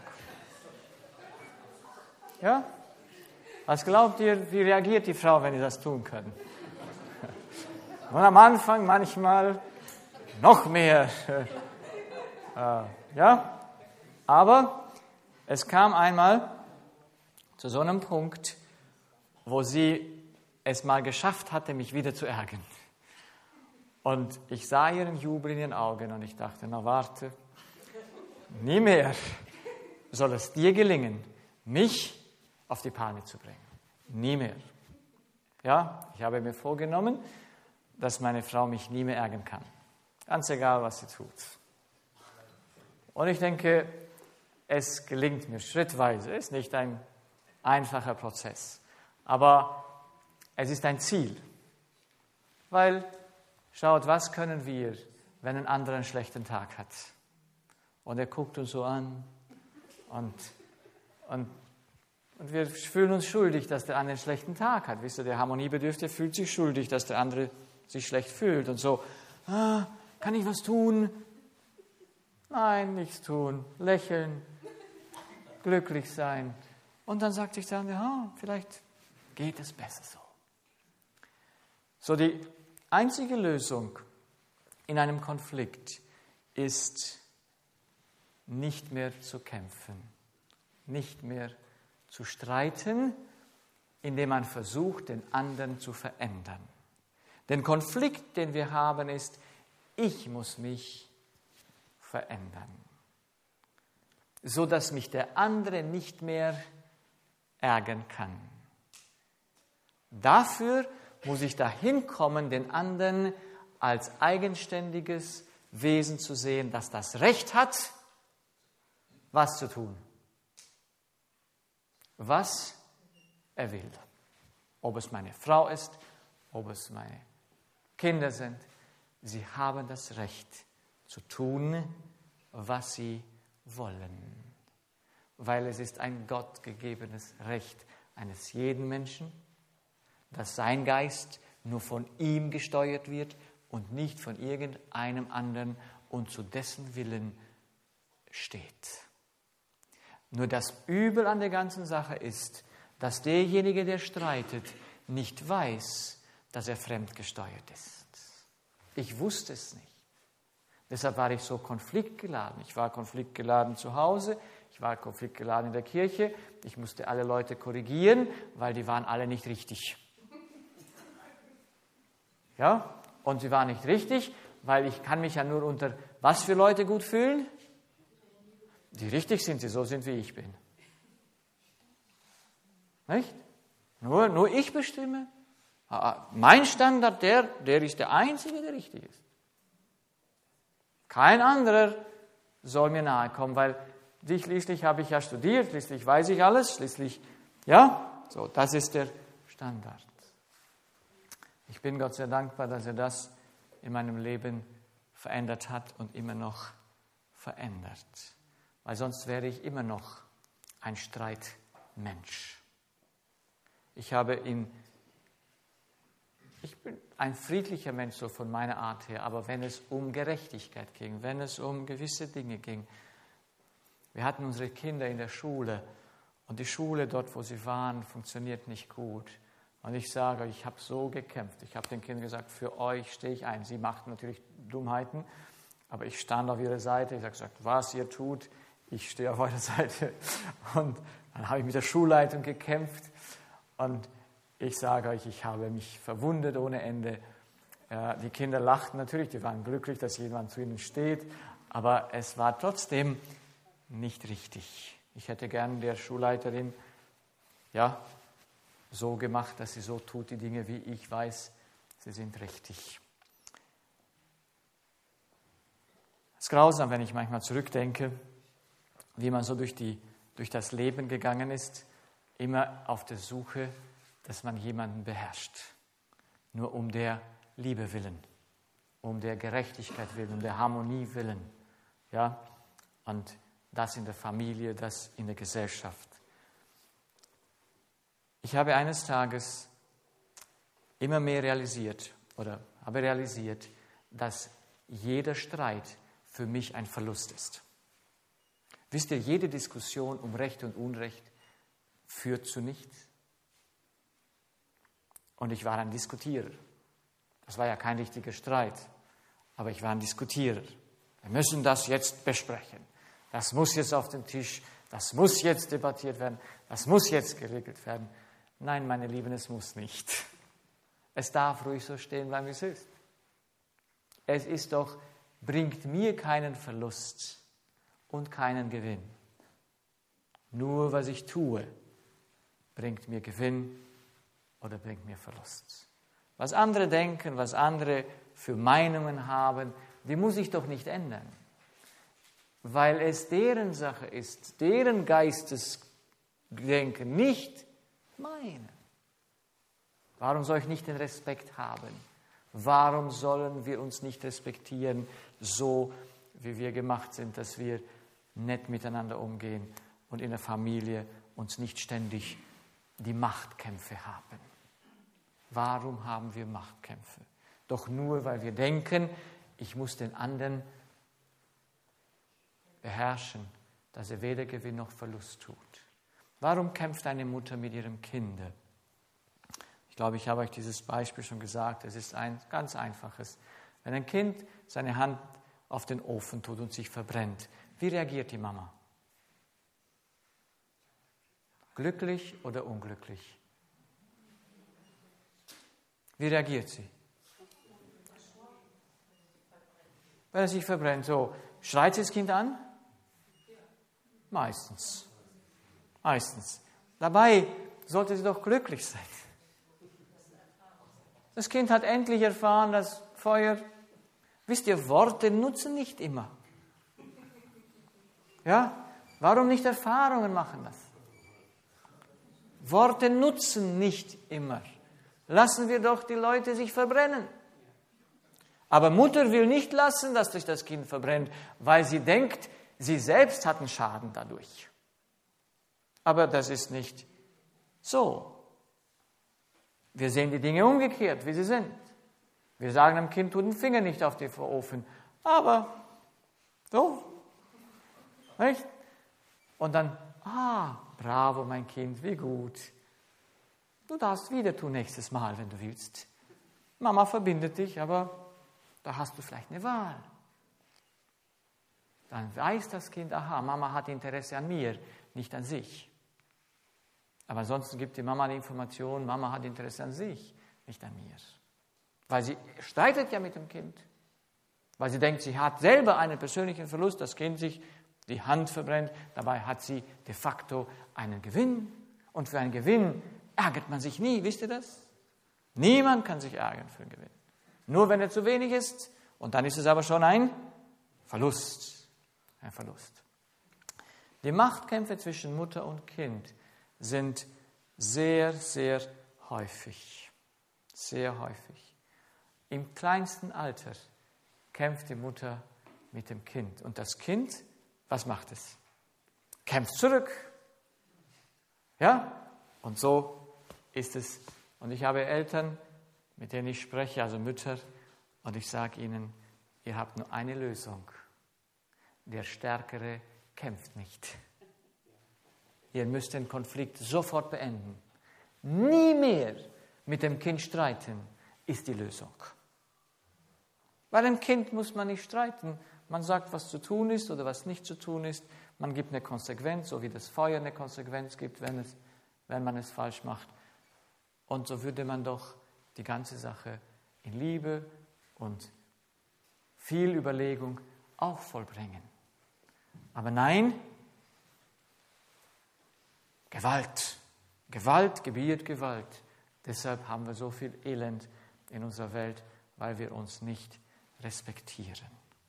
Ja? Was glaubt ihr, wie reagiert die Frau, wenn ihr das tun könnt? Und am Anfang manchmal noch mehr. äh, ja? Aber es kam einmal zu so einem Punkt, wo sie es mal geschafft hatte, mich wieder zu ärgern. Und ich sah ihren Jubel in ihren Augen und ich dachte, na warte, nie mehr soll es dir gelingen, mich auf die Palme zu bringen. Nie mehr. Ja, ich habe mir vorgenommen, dass meine Frau mich nie mehr ärgern kann. Ganz egal, was sie tut. Und ich denke, es gelingt mir schrittweise. Es ist nicht ein einfacher Prozess. Aber es ist ein Ziel. Weil, schaut, was können wir, wenn ein anderer einen schlechten Tag hat? Und er guckt uns so an und, und, und wir fühlen uns schuldig, dass der andere einen schlechten Tag hat. Wisst ihr, der Harmoniebedürftige fühlt sich schuldig, dass der andere sich schlecht fühlt. Und so, ah, kann ich was tun? Nein, nichts tun. Lächeln, glücklich sein. Und dann sagt sich der andere, ah, vielleicht geht es besser so. So, die einzige Lösung in einem Konflikt ist, nicht mehr zu kämpfen, nicht mehr zu streiten, indem man versucht, den anderen zu verändern. Den Konflikt, den wir haben, ist, ich muss mich verändern, so dass mich der andere nicht mehr ärgern kann. Dafür muss ich dahin kommen, den anderen als eigenständiges Wesen zu sehen, das das Recht hat, was zu tun. Was er will. Ob es meine Frau ist, ob es meine Kinder sind. Sie haben das Recht zu tun, was sie wollen. Weil es ist ein gottgegebenes Recht eines jeden Menschen, dass sein Geist nur von ihm gesteuert wird und nicht von irgendeinem anderen und zu dessen Willen steht. Nur das Übel an der ganzen Sache ist, dass derjenige, der streitet, nicht weiß, dass er fremdgesteuert ist. Ich wusste es nicht. Deshalb war ich so konfliktgeladen. Ich war konfliktgeladen zu Hause, ich war konfliktgeladen in der Kirche. Ich musste alle Leute korrigieren, weil die waren alle nicht richtig. Ja, und sie waren nicht richtig, weil ich kann mich ja nur unter was für Leute gut fühlen? Die richtig sind, die so sind, wie ich bin. Nicht? Nur, nur ich bestimme. Mein Standard, der, der ist der einzige, der richtig ist. Kein anderer soll mir nahe kommen, weil schließlich habe ich ja studiert, schließlich weiß ich alles, schließlich, ja, so, das ist der Standard. Ich bin Gott sehr dankbar, dass er das in meinem Leben verändert hat und immer noch verändert. Weil sonst wäre ich immer noch ein Streitmensch. Ich habe in Ich bin ein friedlicher Mensch, so von meiner Art her, aber wenn es um Gerechtigkeit ging, wenn es um gewisse Dinge ging, wir hatten unsere Kinder in der Schule und die Schule dort, wo sie waren, funktioniert nicht gut. Und ich sage, ich habe so gekämpft. Ich habe den Kindern gesagt, für euch stehe ich ein. Sie machten natürlich Dummheiten, aber ich stand auf ihrer Seite. Ich habe gesagt, was ihr tut, ich stehe auf eurer Seite. Und dann habe ich mit der Schulleitung gekämpft und ich sage euch, ich habe mich verwundet ohne Ende. Die Kinder lachten natürlich, die waren glücklich, dass jemand zu ihnen steht, aber es war trotzdem nicht richtig. Ich hätte gern der Schulleiterin ja, so gemacht, dass sie so tut, die Dinge, wie ich weiß, sie sind richtig. Es ist grausam, wenn ich manchmal zurückdenke, wie man so durch, die, durch das Leben gegangen ist, immer auf der Suche, dass man jemanden beherrscht. Nur um der Liebe willen, um der Gerechtigkeit willen, um der Harmonie willen. Ja? Und das in der Familie, das in der Gesellschaft. Ich habe eines Tages immer mehr realisiert, oder habe realisiert, dass jeder Streit für mich ein Verlust ist. Wisst ihr, jede Diskussion um Recht und Unrecht führt zu nichts. Und ich war ein Diskutierer. Das war ja kein richtiger Streit, aber ich war ein Diskutierer. Wir müssen das jetzt besprechen. Das muss jetzt auf den Tisch, das muss jetzt debattiert werden, das muss jetzt geregelt werden. Nein, meine Lieben, es muss nicht. Es darf ruhig so stehen bleiben, wie es ist. Es ist doch, bringt mir keinen Verlust und keinen Gewinn. Nur was ich tue, bringt mir Gewinn oder bringt mir Verlust. Was andere denken, was andere für Meinungen haben, die muss ich doch nicht ändern. Weil es deren Sache ist, deren Geistesdenken, nicht meine. Warum soll ich nicht den Respekt haben? Warum sollen wir uns nicht respektieren, so wie wir gemacht sind, dass wir nett miteinander umgehen und in der Familie uns nicht ständig die Machtkämpfe haben? Warum haben wir Machtkämpfe? Doch nur, weil wir denken, ich muss den anderen beherrschen, dass er weder Gewinn noch Verlust tut. Warum kämpft eine Mutter mit ihrem Kind? Ich glaube, ich habe euch dieses Beispiel schon gesagt. Es ist ein ganz einfaches. Wenn ein Kind seine Hand auf den Ofen tut und sich verbrennt, wie reagiert die Mama? Glücklich oder unglücklich? Wie reagiert sie? Wenn er sich verbrennt, so, schreit sie das Kind an? Meistens. Meistens. Dabei sollte sie doch glücklich sein. Das Kind hat endlich erfahren, dass Feuer, wisst ihr, Worte nutzen nicht immer. Ja? Warum nicht Erfahrungen machen das? Worte nutzen nicht immer. Lassen wir doch die Leute sich verbrennen. Aber Mutter will nicht lassen, dass sich das Kind verbrennt, weil sie denkt, sie selbst hat einen Schaden dadurch. Aber das ist nicht so. Wir sehen die Dinge umgekehrt, wie sie sind. Wir sagen dem Kind, tu den Finger nicht auf den Ofen. Aber, so, nicht? Und dann, ah, bravo, mein Kind, wie gut. Du darfst wieder tun nächstes Mal, wenn du willst. Mama verbindet dich, aber da hast du vielleicht eine Wahl. Dann weiß das Kind, aha, Mama hat Interesse an mir, nicht an sich. Aber ansonsten gibt die Mama die Information, Mama hat Interesse an sich, nicht an mir. Weil sie streitet ja mit dem Kind. Weil sie denkt, sie hat selber einen persönlichen Verlust, das Kind sich die Hand verbrennt. Dabei hat sie de facto einen Gewinn. Und für einen Gewinn ärgert man sich nie, wisst ihr das? Niemand kann sich ärgern für einen Gewinn. Nur wenn er zu wenig ist. Und dann ist es aber schon ein Verlust. Ein Verlust. Die Machtkämpfe zwischen Mutter und Kind sind sehr, sehr häufig. Sehr häufig. Im kleinsten Alter kämpft die Mutter mit dem Kind. Und das Kind, was macht es? Kämpft zurück. Ja? Und so ist es. Und ich habe Eltern, mit denen ich spreche, also Mütter, und ich sage ihnen, ihr habt nur eine Lösung. Der Stärkere kämpft nicht. Ihr müsst den Konflikt sofort beenden. Nie mehr mit dem Kind streiten, ist die Lösung. Bei dem Kind muss man nicht streiten. Man sagt, was zu tun ist oder was nicht zu tun ist. Man gibt eine Konsequenz, so wie das Feuer eine Konsequenz gibt, wenn, es, wenn man es falsch macht. Und so würde man doch die ganze Sache in Liebe und viel Überlegung auch vollbringen. Aber nein, Gewalt. Gewalt gebiert Gewalt. Deshalb haben wir so viel Elend in unserer Welt, weil wir uns nicht respektieren.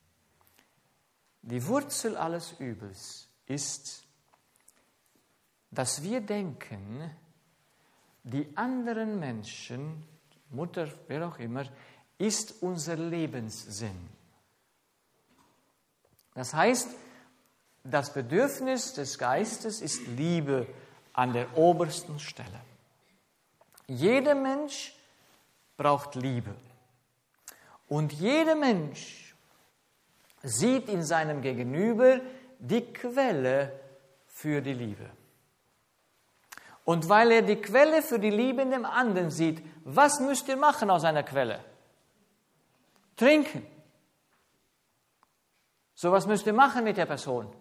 Die Wurzel alles Übels ist, dass wir denken, die anderen Menschen, Mutter, wer auch immer, ist unser Lebenssinn. Das heißt, das Bedürfnis des Geistes ist Liebe an der obersten Stelle. Jeder Mensch braucht Liebe. Und jeder Mensch sieht in seinem Gegenüber die Quelle für die Liebe. Und weil er die Quelle für die Liebe in dem anderen sieht, was müsst ihr machen aus einer Quelle? Trinken. So was müsst ihr machen mit der Person.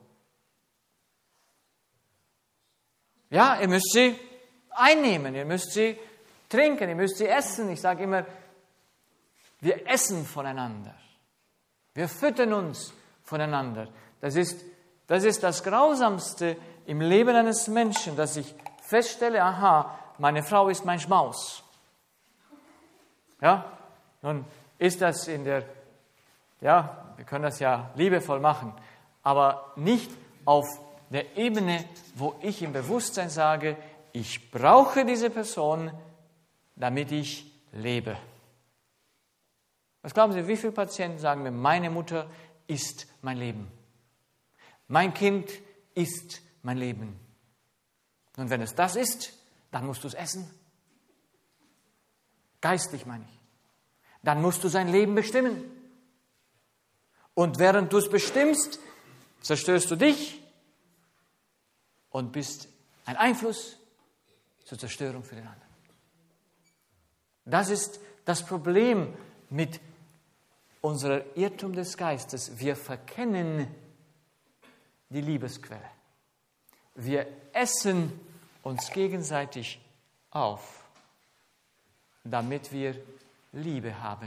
Ja, ihr müsst sie einnehmen, ihr müsst sie trinken, ihr müsst sie essen. Ich sage immer, wir essen voneinander. Wir füttern uns voneinander. Das ist, das ist das Grausamste im Leben eines Menschen, dass ich feststelle, aha, meine Frau ist mein Schmaus. Ja, nun ist das in der, ja, wir können das ja liebevoll machen, aber nicht auf der Ebene, wo ich im Bewusstsein sage, ich brauche diese Person, damit ich lebe. Was glauben Sie, wie viele Patienten sagen mir, meine Mutter ist mein Leben. Mein Kind ist mein Leben. Und wenn es das ist, dann musst du es essen. Geistlich meine ich. Dann musst du sein Leben bestimmen. Und während du es bestimmst, zerstörst du dich und bist ein Einfluss zur Zerstörung für den anderen. Das ist das Problem mit unserer Irrtum des Geistes. Wir verkennen die Liebesquelle. Wir essen uns gegenseitig auf, damit wir Liebe haben.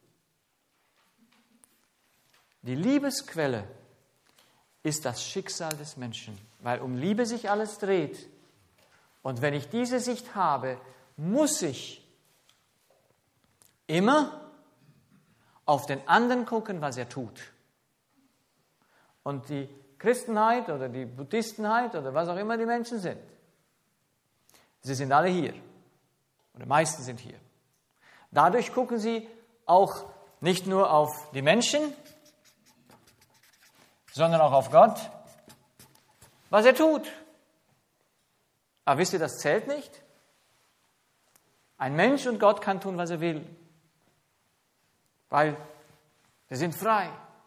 Die Liebesquelle ist das Schicksal des Menschen, weil um Liebe sich alles dreht. Und wenn ich diese Sicht habe, muss ich immer auf den anderen gucken, was er tut. Und die Christenheit oder die Buddhistenheit oder was auch immer die Menschen sind, sie sind alle hier. Oder die meisten sind hier. Dadurch gucken sie auch nicht nur auf die Menschen, sondern auch auf Gott, was er tut. Aber wisst ihr, das zählt nicht? Ein Mensch und Gott kann tun, was er will, weil wir sind frei.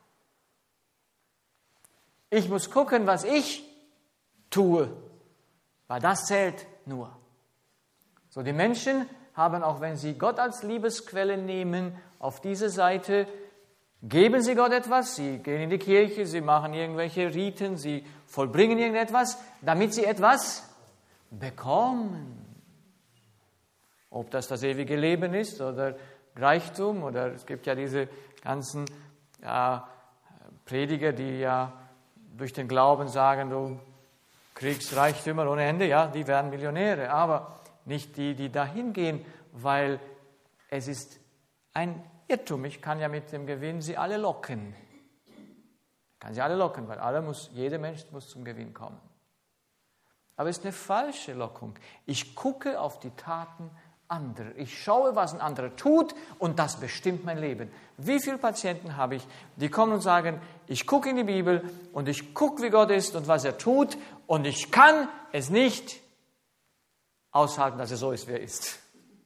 Ich muss gucken, was ich tue, weil das zählt nur. So, die Menschen haben, auch wenn sie Gott als Liebesquelle nehmen, auf diese Seite, geben sie Gott etwas, sie gehen in die Kirche, sie machen irgendwelche Riten, sie vollbringen irgendetwas, damit sie etwas bekommen. Ob das das ewige Leben ist oder Reichtum, oder es gibt ja diese ganzen ja, Prediger, die ja durch den Glauben sagen, du kriegst Reichtümer ohne Ende, ja, die werden Millionäre, aber nicht die, die dahin gehen, weil es ist ein Irrtum. Ich kann ja mit dem Gewinn sie alle locken. Ich kann sie alle locken, weil alle muss, jeder Mensch muss zum Gewinn kommen. Aber es ist eine falsche Lockung. Ich gucke auf die Taten anderer. Ich schaue, was ein anderer tut, und das bestimmt mein Leben. Wie viele Patienten habe ich, die kommen und sagen, ich gucke in die Bibel und ich gucke, wie Gott ist und was er tut, und ich kann es nicht aushalten, dass er so ist, wie er ist.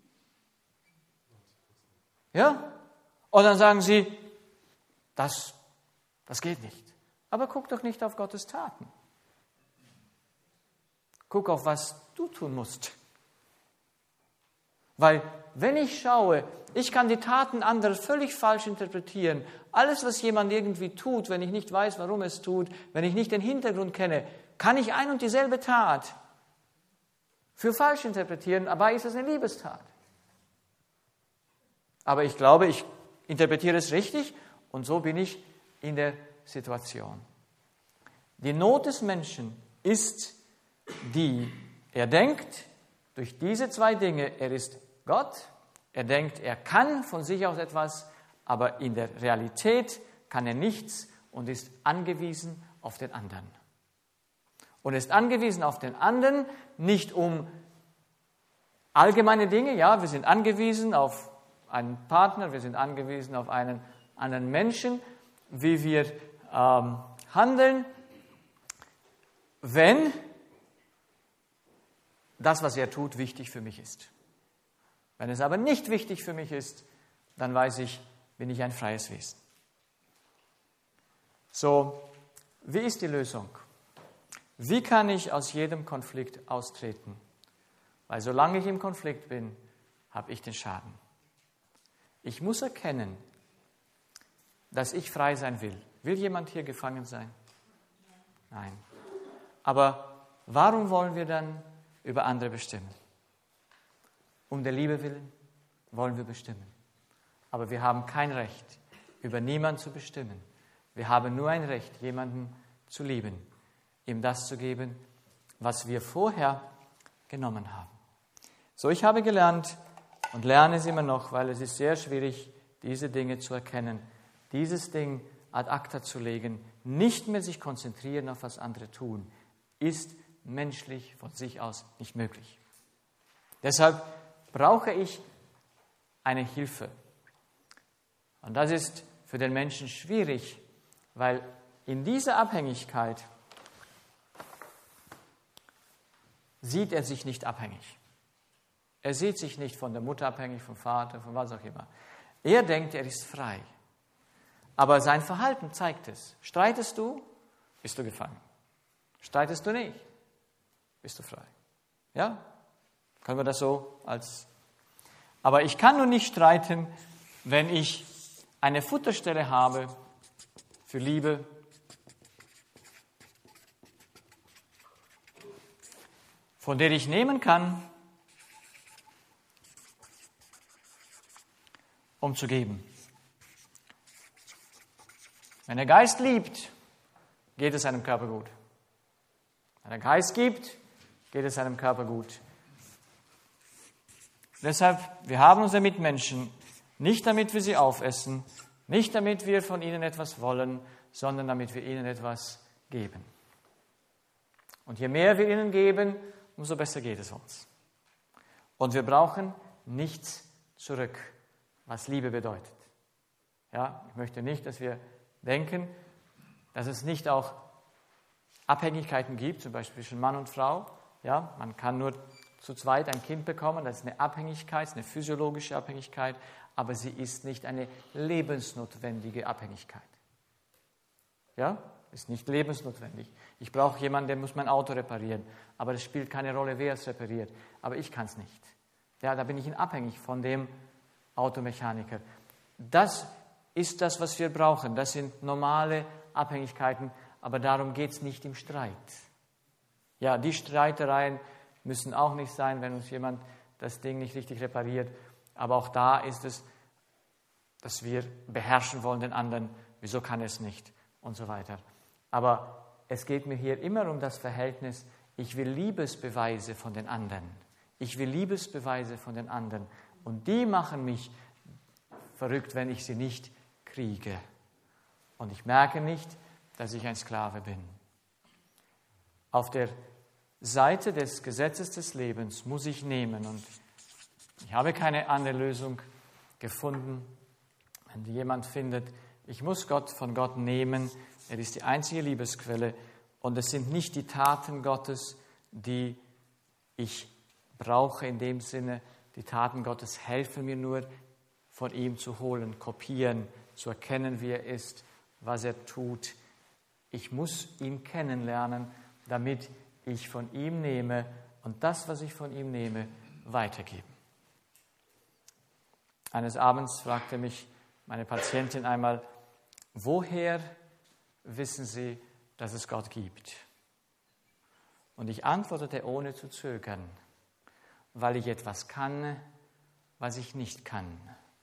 Ja? Und dann sagen sie, das, das geht nicht. Aber guck doch nicht auf Gottes Taten. Guck auf, was du tun musst. Weil, wenn ich schaue, ich kann die Taten anderer völlig falsch interpretieren. Alles, was jemand irgendwie tut, wenn ich nicht weiß, warum es tut, wenn ich nicht den Hintergrund kenne, kann ich ein und dieselbe Tat für falsch interpretieren, dabei ist es eine Liebestat. Aber ich glaube, ich interpretiere es richtig, und so bin ich in der Situation. Die Not des Menschen ist die, er denkt durch diese zwei Dinge, er ist Gott, er denkt, er kann von sich aus etwas, aber in der Realität kann er nichts und ist angewiesen auf den anderen. Und ist angewiesen auf den anderen, nicht um allgemeine Dinge, ja, wir sind angewiesen auf einen Partner, wir sind angewiesen auf einen anderen Menschen, wie wir ähm, handeln, wenn das, was er tut, wichtig für mich ist. Wenn es aber nicht wichtig für mich ist, dann weiß ich, bin ich ein freies Wesen. So, wie ist die Lösung? Wie kann ich aus jedem Konflikt austreten? Weil solange ich im Konflikt bin, habe ich den Schaden. Ich muss erkennen, dass ich frei sein will. Will jemand hier gefangen sein? Nein. Aber warum wollen wir dann über andere bestimmen? Um der Liebe willen wollen wir bestimmen. Aber wir haben kein Recht, über niemanden zu bestimmen. Wir haben nur ein Recht, jemanden zu lieben, ihm das zu geben, was wir vorher genommen haben. So, ich habe gelernt und lerne es immer noch, weil es ist sehr schwierig, diese Dinge zu erkennen, dieses Ding ad acta zu legen, nicht mehr sich konzentrieren auf was andere tun, ist menschlich von sich aus nicht möglich. Deshalb brauche ich eine Hilfe. Und das ist für den Menschen schwierig, weil in dieser Abhängigkeit sieht er sich nicht abhängig. Er sieht sich nicht von der Mutter abhängig, vom Vater, von was auch immer. Er denkt, er ist frei. Aber sein Verhalten zeigt es. Streitest du, bist du gefangen. Streitest du nicht, bist du frei. Ja? Können wir das so als... Aber ich kann nur nicht streiten, wenn ich eine Futterstelle habe für Liebe, von der ich nehmen kann, um zu geben. Wenn der Geist liebt, geht es seinem Körper gut. Wenn der Geist gibt, geht es seinem Körper gut. Deshalb, wir haben unsere Mitmenschen nicht, damit wir sie aufessen, nicht damit wir von ihnen etwas wollen, sondern damit wir ihnen etwas geben. Und je mehr wir ihnen geben, umso besser geht es uns. Und wir brauchen nichts zurück, was Liebe bedeutet. Ja, ich möchte nicht, dass wir denken, dass es nicht auch Abhängigkeiten gibt, zum Beispiel zwischen Mann und Frau. Ja, man kann nur zu zweit ein Kind bekommen, das ist eine Abhängigkeit, eine physiologische Abhängigkeit, aber sie ist nicht eine lebensnotwendige Abhängigkeit. Ja, ist nicht lebensnotwendig. Ich brauche jemanden, der muss mein Auto reparieren, aber es spielt keine Rolle, wer es repariert, aber ich kann es nicht. Ja, da bin ich abhängig von dem Automechaniker. Das ist das, was wir brauchen. Das sind normale Abhängigkeiten, aber darum geht es nicht im Streit. Ja, die Streitereien müssen auch nicht sein, wenn uns jemand das Ding nicht richtig repariert. Aber auch da ist es, dass wir beherrschen wollen den anderen. Wieso kann er es nicht? Und so weiter. Aber es geht mir hier immer um das Verhältnis, ich will Liebesbeweise von den anderen. Ich will Liebesbeweise von den anderen. Und die machen mich verrückt, wenn ich sie nicht kriege. Und ich merke nicht, dass ich ein Sklave bin. Auf der Seite des Gesetzes des Lebens muss ich nehmen. Und ich habe keine andere Lösung gefunden. Wenn jemand findet, ich muss Gott von Gott nehmen, er ist die einzige Liebesquelle. Und es sind nicht die Taten Gottes, die ich brauche in dem Sinne. Die Taten Gottes helfen mir nur, von ihm zu holen, kopieren, zu erkennen, wie er ist, was er tut. Ich muss ihn kennenlernen, damit ich von ihm nehme und das, was ich von ihm nehme, weitergeben. Eines Abends fragte mich meine Patientin einmal, woher wissen Sie, dass es Gott gibt? Und ich antwortete ohne zu zögern, weil ich etwas kann, was ich nicht kann.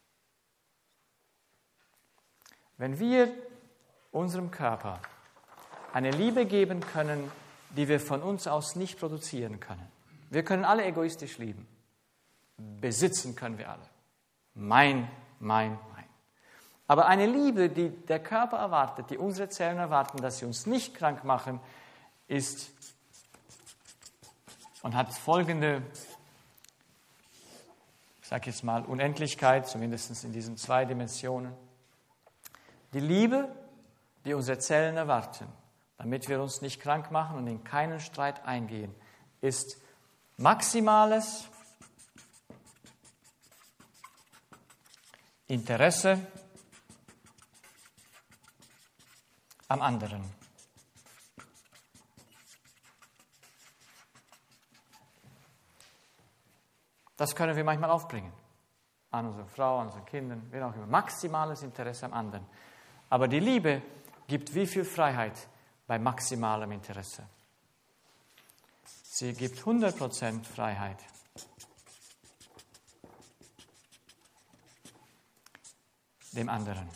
Wenn wir unserem Körper eine Liebe geben können, die wir von uns aus nicht produzieren können. Wir können alle egoistisch lieben. Besitzen können wir alle. Mein, mein, mein. Aber eine Liebe, die der Körper erwartet, die unsere Zellen erwarten, dass sie uns nicht krank machen, ist und hat folgende, ich sage jetzt mal, Unendlichkeit, zumindest in diesen zwei Dimensionen. Die Liebe, die unsere Zellen erwarten, damit wir uns nicht krank machen und in keinen Streit eingehen, ist maximales Interesse am anderen. Das können wir manchmal aufbringen. An unsere Frau, an unseren Kindern, wen auch immer. Maximales Interesse am anderen. Aber die Liebe gibt wie viel Freiheit bei maximalem Interesse? Sie gibt hundert Prozent Freiheit. Dem anderen.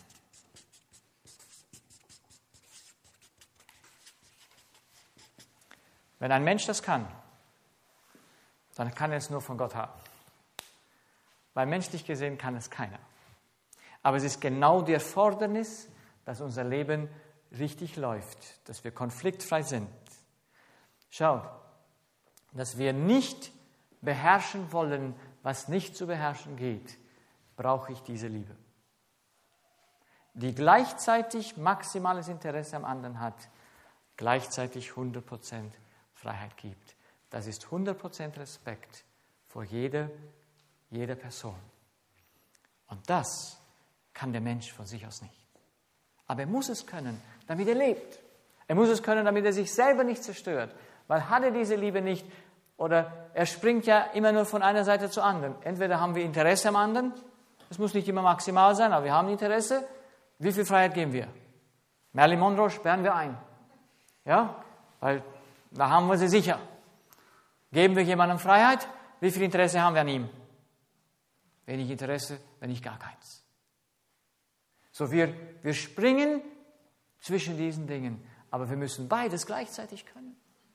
Wenn ein Mensch das kann, dann kann er es nur von Gott haben. Weil menschlich gesehen kann es keiner. Aber es ist genau die Erfordernis, dass unser Leben richtig läuft, dass wir konfliktfrei sind. Schau, dass wir nicht beherrschen wollen, was nicht zu beherrschen geht, brauche ich diese Liebe. Die gleichzeitig maximales Interesse am anderen hat, gleichzeitig hundert Prozent Freiheit gibt. Das ist hundert Prozent Respekt vor jeder, jeder Person. Und das kann der Mensch von sich aus nicht. Aber er muss es können, damit er lebt. Er muss es können, damit er sich selber nicht zerstört. Weil hat er diese Liebe nicht, oder er springt ja immer nur von einer Seite zur anderen. Entweder haben wir Interesse am anderen, es muss nicht immer maximal sein, aber wir haben Interesse. Wie viel Freiheit geben wir? Marilyn Monroe sperren wir ein. Ja, weil da haben wir sie sicher. Geben wir jemandem Freiheit? Wie viel Interesse haben wir an ihm? Wenig Interesse, wenn nicht gar keins. So, wir, wir springen zwischen diesen Dingen, aber wir müssen beides gleichzeitig können.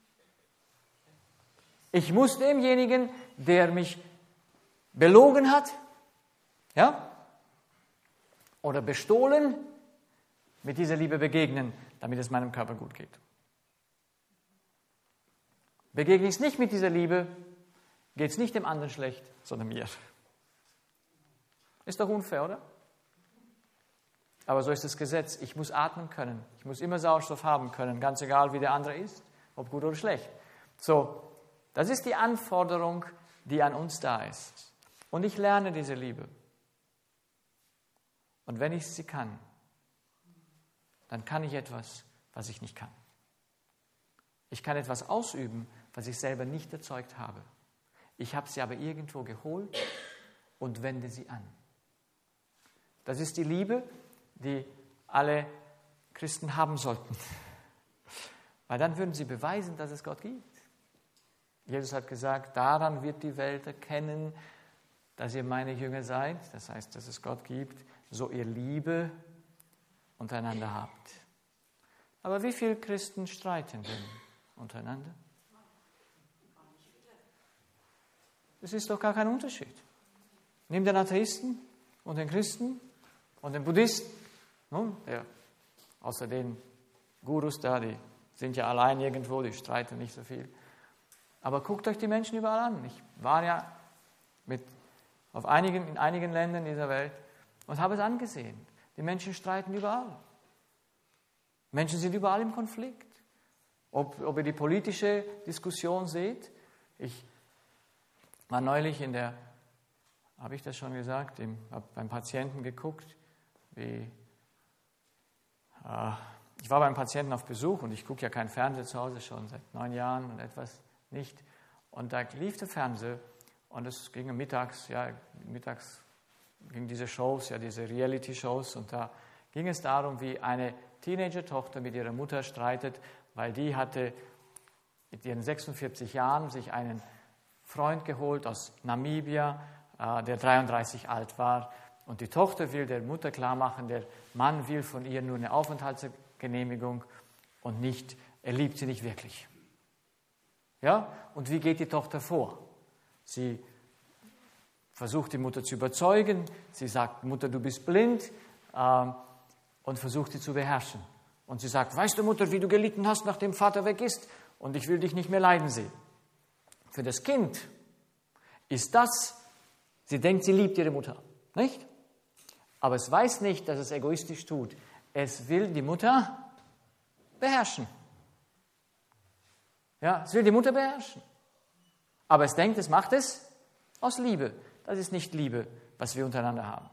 Ich muss demjenigen, der mich belogen hat, ja, oder bestohlen, mit dieser Liebe begegnen, damit es meinem Körper gut geht. Begegne ich es nicht mit dieser Liebe, geht es nicht dem anderen schlecht, sondern mir. Ist doch unfair, oder? Aber so ist das Gesetz. Ich muss atmen können. Ich muss immer Sauerstoff haben können, ganz egal, wie der andere ist, ob gut oder schlecht. So, Das ist die Anforderung, die an uns da ist. Und ich lerne diese Liebe. Und wenn ich sie kann, dann kann ich etwas, was ich nicht kann. Ich kann etwas ausüben, was ich selber nicht erzeugt habe. Ich habe sie aber irgendwo geholt und wende sie an. Das ist die Liebe, die alle Christen haben sollten. Weil dann würden sie beweisen, dass es Gott gibt. Jesus hat gesagt, daran wird die Welt erkennen, dass ihr meine Jünger seid. Das heißt, dass es Gott gibt, so ihr Liebe untereinander habt. Aber wie viele Christen streiten denn untereinander? Es ist doch gar kein Unterschied. Nimm den Atheisten und den Christen und den Buddhisten. Nun, ja, außer den Gurus da, die sind ja allein irgendwo, die streiten nicht so viel. Aber guckt euch die Menschen überall an. Ich war ja mit, auf einigen, in einigen Ländern dieser Welt und habe es angesehen. Die Menschen streiten überall. Menschen sind überall im Konflikt. Ob, ob ihr die politische Diskussion seht. Ich war neulich in der, habe ich das schon gesagt, im, habe beim Patienten geguckt, wie, äh, ich war beim Patienten auf Besuch und ich gucke ja kein Fernsehen zu Hause schon seit neun Jahren und etwas nicht. Und da lief der Fernseher und es ging mittags, ja, mittags ging diese Shows, ja, diese Reality-Shows und da ging es darum, wie eine Teenager-Tochter mit ihrer Mutter streitet, weil die hatte mit ihren sechsundvierzig Jahren sich einen Freund geholt aus Namibia, äh, der dreiunddreißig alt war. Und die Tochter will der Mutter klarmachen, der Mann will von ihr nur eine Aufenthaltsgenehmigung und nicht, er liebt sie nicht wirklich. Ja? Und wie geht die Tochter vor? Sie versucht die Mutter zu überzeugen, sie sagt, Mutter, du bist blind, äh, und versucht sie zu beherrschen. Und sie sagt, weißt du, Mutter, wie du gelitten hast, nachdem Vater weg ist? Und ich will dich nicht mehr leiden sehen. Für das Kind ist das, sie denkt, sie liebt ihre Mutter, nicht? Aber es weiß nicht, dass es egoistisch tut. Es will die Mutter beherrschen. Ja, es will die Mutter beherrschen. Aber es denkt, es macht es aus Liebe. Das ist nicht Liebe, was wir untereinander haben.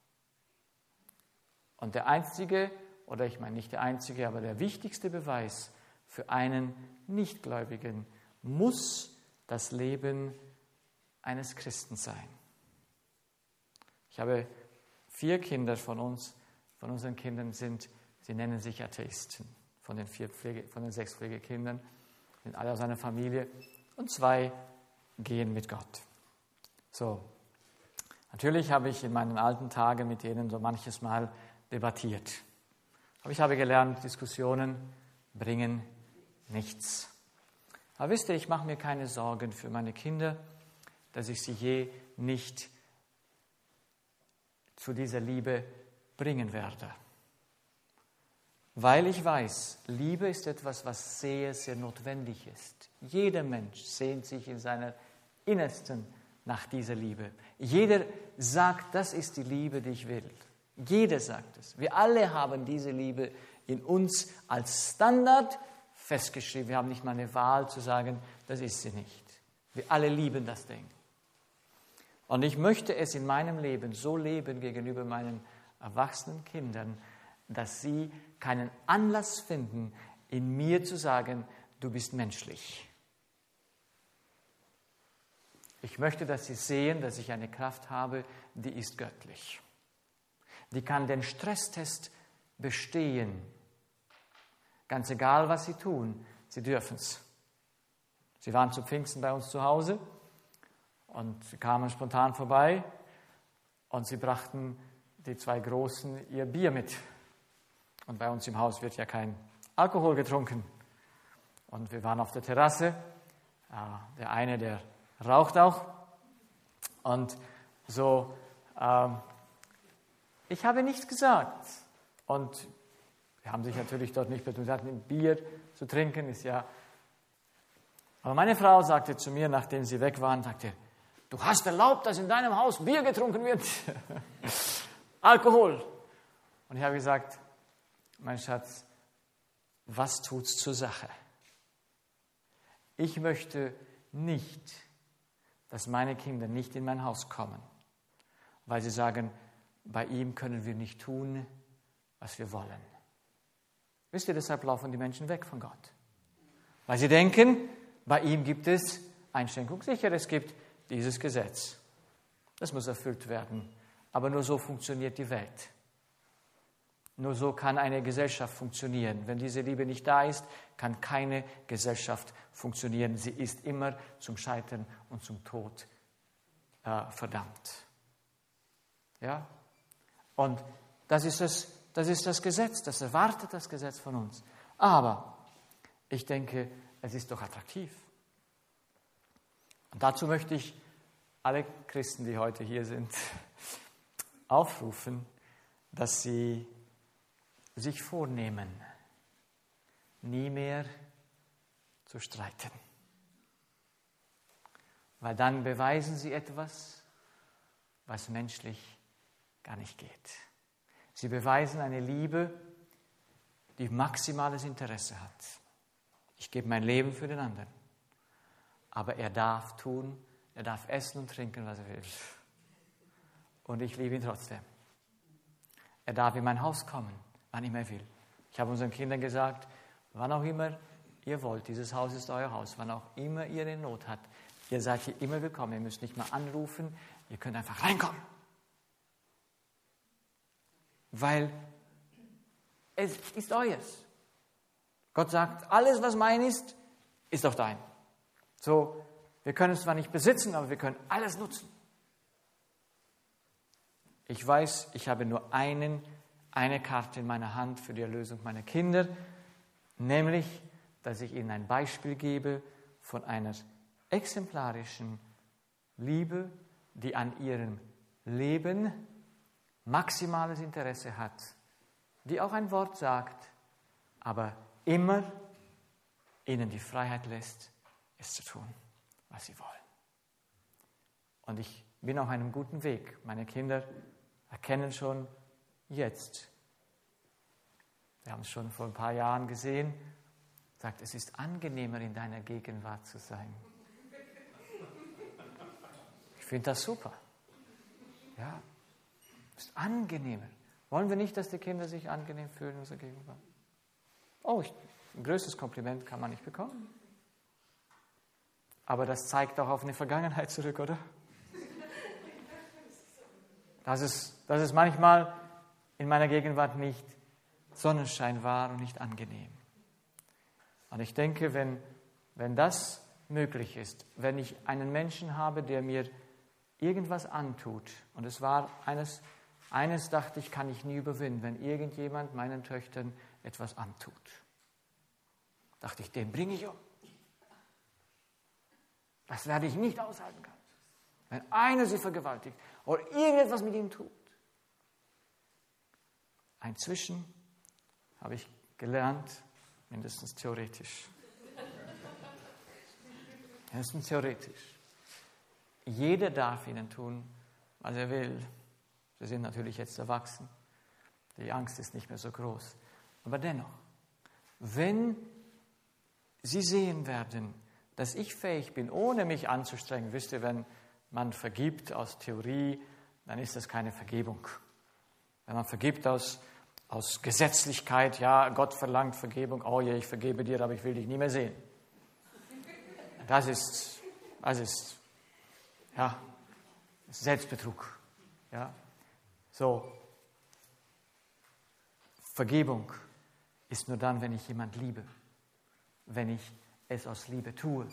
Und der einzige, oder ich meine nicht der einzige, aber der wichtigste Beweis für einen Nichtgläubigen muss das Leben eines Christen sein. Ich habe vier Kinder von uns, von unseren Kindern sind, sie nennen sich Atheisten, von den, vier Pflege, von den sechs Pflegekindern, sind alle aus einer Familie und zwei gehen mit Gott. So, natürlich habe ich in meinen alten Tagen mit ihnen so manches Mal debattiert. Aber ich habe gelernt, Diskussionen bringen nichts. Aber wisst ihr, ich mache mir keine Sorgen für meine Kinder, dass ich sie je nicht zu dieser Liebe bringen werde. Weil ich weiß, Liebe ist etwas, was sehr, sehr notwendig ist. Jeder Mensch sehnt sich in seiner Innersten nach dieser Liebe. Jeder sagt, das ist die Liebe, die ich will. Jeder sagt es. Wir alle haben diese Liebe in uns als Standard festgeschrieben. Wir haben nicht mal eine Wahl zu sagen, das ist sie nicht. Wir alle lieben das Ding. Und ich möchte es in meinem Leben so leben gegenüber meinen erwachsenen Kindern, dass sie keinen Anlass finden, in mir zu sagen, du bist menschlich. Ich möchte, dass sie sehen, dass ich eine Kraft habe, die ist göttlich. Die kann den Stresstest bestehen. Ganz egal, was sie tun, sie dürfen es. Sie waren zu Pfingsten bei uns zu Hause und sie kamen spontan vorbei und sie brachten die zwei Großen ihr Bier mit. Und bei uns im Haus wird ja kein Alkohol getrunken. Und wir waren auf der Terrasse. Der eine, der raucht auch. Und so, ähm, ich habe nichts gesagt. Und wir haben sich natürlich dort nicht betont, ein Bier zu trinken ist ja. Aber meine Frau sagte zu mir, nachdem sie weg waren, sagte, du hast erlaubt, dass in deinem Haus Bier getrunken wird. Alkohol. Und ich habe gesagt, mein Schatz, was tut's zur Sache? Ich möchte nicht, dass meine Kinder nicht in mein Haus kommen, weil sie sagen, bei ihm können wir nicht tun, was wir wollen. Wisst ihr, deshalb laufen die Menschen weg von Gott. Weil sie denken, bei ihm gibt es Einschränkung. Sicher, es gibt dieses Gesetz. Das muss erfüllt werden. Aber nur so funktioniert die Welt. Nur so kann eine Gesellschaft funktionieren. Wenn diese Liebe nicht da ist, kann keine Gesellschaft funktionieren. Sie ist immer zum Scheitern und zum Tod äh, verdammt. Ja? Und das ist das, das ist das Gesetz, das erwartet das Gesetz von uns. Aber ich denke, es ist doch attraktiv. Und dazu möchte ich alle Christen, die heute hier sind, aufrufen, dass sie sich vornehmen, nie mehr zu streiten. Weil dann beweisen sie etwas, was menschlich gar nicht geht. Sie beweisen eine Liebe, die maximales Interesse hat. Ich gebe mein Leben für den anderen. Aber er darf tun, er darf essen und trinken, was er will. Und ich liebe ihn trotzdem. Er darf in mein Haus kommen, wann immer er will. Ich habe unseren Kindern gesagt, wann auch immer ihr wollt, dieses Haus ist euer Haus, wann auch immer ihr eine Not habt, ihr seid hier immer willkommen, ihr müsst nicht mal anrufen, ihr könnt einfach reinkommen. Weil es ist euers. Gott sagt, alles, was mein ist, ist auch dein. So, wir können es zwar nicht besitzen, aber wir können alles nutzen. Ich weiß, ich habe nur einen, eine Karte in meiner Hand für die Erlösung meiner Kinder, nämlich, dass ich ihnen ein Beispiel gebe von einer exemplarischen Liebe, die an ihrem Leben maximales Interesse hat, die auch ein Wort sagt, aber immer ihnen die Freiheit lässt, es zu tun, was sie wollen. Und ich bin auf einem guten Weg. Meine Kinder erkennen schon jetzt, wir haben es schon vor ein paar Jahren gesehen, sagt, es ist angenehmer, in deiner Gegenwart zu sein. Ich finde das super. Ja, es ist angenehmer. Wollen wir nicht, dass die Kinder sich angenehm fühlen in unserer Gegenwart? Oh, ich, ein größeres Kompliment kann man nicht bekommen. Aber das zeigt auch auf eine Vergangenheit zurück, oder? Dass es, dass es manchmal in meiner Gegenwart nicht Sonnenschein war und nicht angenehm. Und ich denke, wenn, wenn das möglich ist, wenn ich einen Menschen habe, der mir irgendwas antut, und es war eines, eines dachte ich, kann ich nie überwinden, wenn irgendjemand meinen Töchtern etwas antut. Dachte ich, den bringe ich um. Das werde ich nicht aushalten können. Wenn einer sie vergewaltigt oder irgendetwas mit ihm tut. Inzwischen habe ich gelernt, mindestens theoretisch. Mindestens theoretisch. Jeder darf ihnen tun, was er will. Sie sind natürlich jetzt erwachsen. Die Angst ist nicht mehr so groß. Aber dennoch, wenn sie sehen werden, dass ich fähig bin, ohne mich anzustrengen, wisst ihr, wenn man vergibt aus Theorie, dann ist das keine Vergebung. Wenn man vergibt aus, aus Gesetzlichkeit, ja, Gott verlangt Vergebung, oh je, ich vergebe dir, aber ich will dich nie mehr sehen. Das ist, das ist, ja, Selbstbetrug. Ja. So, Vergebung ist nur dann, wenn ich jemand liebe, wenn ich es aus Liebe tue.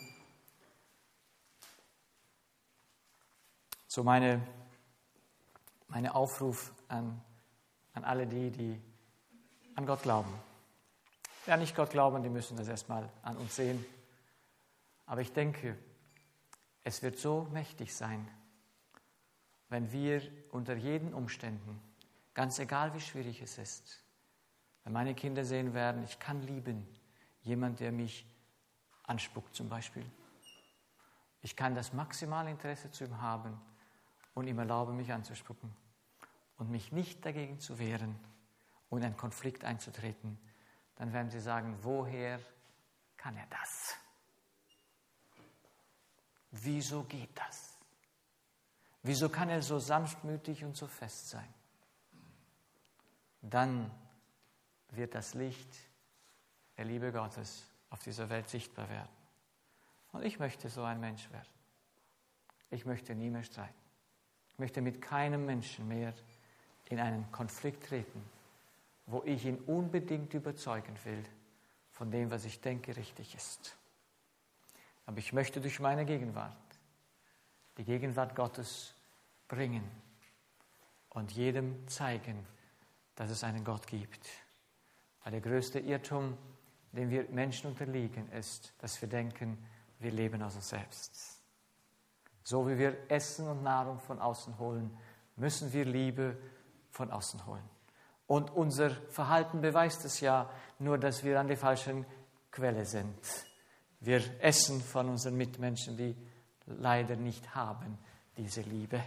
So meine, meine Aufruf an, an alle die, die an Gott glauben. Wer nicht Gott glauben, die müssen das erstmal an uns sehen. Aber ich denke, es wird so mächtig sein, wenn wir unter jeden Umständen, ganz egal wie schwierig es ist, wenn meine Kinder sehen werden, ich kann lieben, jemand, der mich anspuckt zum Beispiel. Ich kann das maximale Interesse zu ihm haben und ihm erlauben, mich anzuspucken und mich nicht dagegen zu wehren und in einen Konflikt einzutreten, dann werden sie sagen, woher kann er das? wieso geht das? Wieso kann er so sanftmütig und so fest sein? Dann wird das Licht der Liebe Gottes auf dieser Welt sichtbar werden. Und ich möchte so ein Mensch werden. Ich möchte nie mehr streiten. Ich möchte mit keinem Menschen mehr in einen Konflikt treten, wo ich ihn unbedingt überzeugen will von dem, was ich denke, richtig ist. Aber ich möchte durch meine Gegenwart die Gegenwart Gottes bringen und jedem zeigen, dass es einen Gott gibt. Weil der größte Irrtum, dem wir Menschen unterliegen, ist, dass wir denken, wir leben aus uns selbst. So wie wir Essen und Nahrung von außen holen, müssen wir Liebe von außen holen. Und unser Verhalten beweist es ja nur, dass wir an der falschen Quelle sind. Wir essen von unseren Mitmenschen, die leider nicht haben diese Liebe.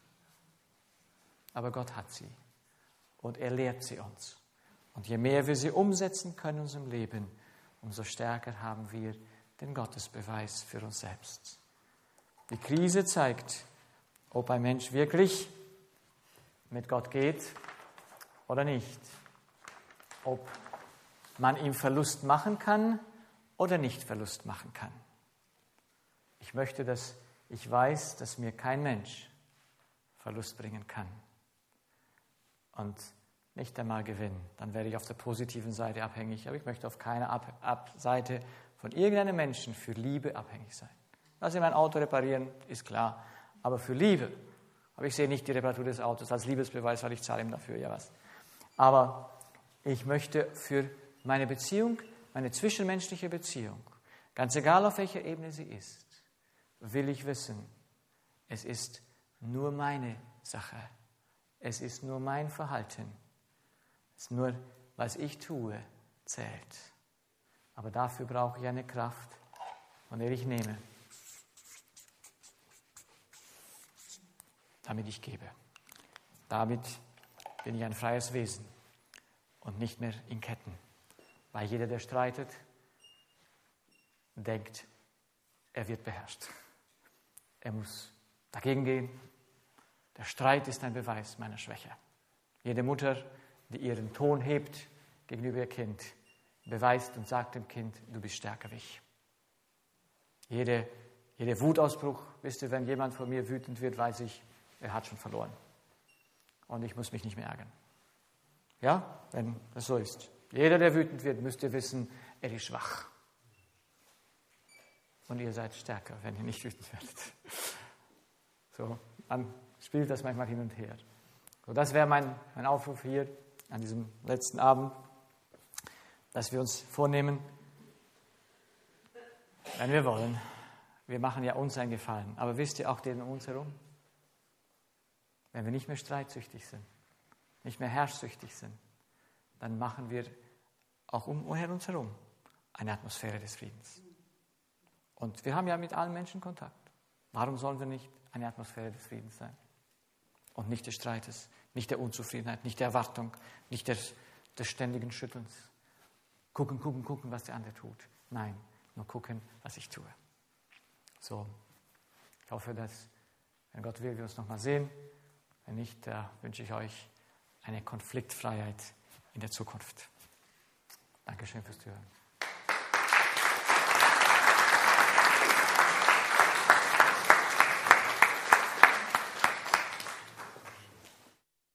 Aber Gott hat sie und er lehrt sie uns. Und je mehr wir sie umsetzen können in unserem Leben, umso stärker haben wir den Gottesbeweis für uns selbst. Die Krise zeigt, ob ein Mensch wirklich mit Gott geht oder nicht. Ob man ihm Verlust machen kann oder nicht Verlust machen kann. Ich möchte, dass ich weiß, dass mir kein Mensch Verlust bringen kann. Und nicht einmal Gewinn. Dann wäre ich auf der positiven Seite abhängig. Aber ich möchte auf keiner Ab- Ab- Seite von irgendeinem Menschen für Liebe abhängig sein. Lass ich mein Auto reparieren, ist klar. Aber für Liebe. Aber ich sehe nicht die Reparatur des Autos als Liebesbeweis, weil ich zahle ihm dafür, ja was. Aber ich möchte für meine Beziehung, meine zwischenmenschliche Beziehung, ganz egal auf welcher Ebene sie ist, will ich wissen, es ist nur meine Sache. Es ist nur mein Verhalten. Es ist nur, was ich tue, zählt. Aber dafür brauche ich eine Kraft, von der ich nehme, damit ich gebe. Damit bin ich ein freies Wesen und nicht mehr in Ketten. Weil jeder, der streitet, denkt, er wird beherrscht. Er muss dagegen gehen. Der Streit ist ein Beweis meiner Schwäche. Jede Mutter, die ihren Ton hebt gegenüber ihr Kind, beweist und sagt dem Kind, du bist stärker wie ich. Jede, jeder Wutausbruch, wisst ihr, wenn jemand von mir wütend wird, weiß ich, er hat schon verloren. Und ich muss mich nicht mehr ärgern. Ja, wenn das so ist. Jeder, der wütend wird, müsst ihr wissen, er ist schwach. Und ihr seid stärker, wenn ihr nicht wütend werdet. So, man spielt das manchmal hin und her. So, das wäre mein, mein Aufruf hier an diesem letzten Abend, dass wir uns vornehmen, wenn wir wollen, wir machen ja uns einen Gefallen, aber wisst ihr auch den um uns herum? Wenn wir nicht mehr streitsüchtig sind, nicht mehr herrschsüchtig sind, dann machen wir auch um uns herum eine Atmosphäre des Friedens. Und wir haben ja mit allen Menschen Kontakt. Warum sollen wir nicht eine Atmosphäre des Friedens sein? Und nicht des Streites, nicht der Unzufriedenheit, nicht der Erwartung, nicht des, des ständigen Schüttelns. Gucken, gucken, gucken, was der andere tut. Nein, nur gucken, was ich tue. So, ich hoffe, dass, wenn Gott will, wir uns nochmal sehen. Wenn nicht, da wünsche ich euch eine Konfliktfreiheit in der Zukunft. Dankeschön fürs Zuhören.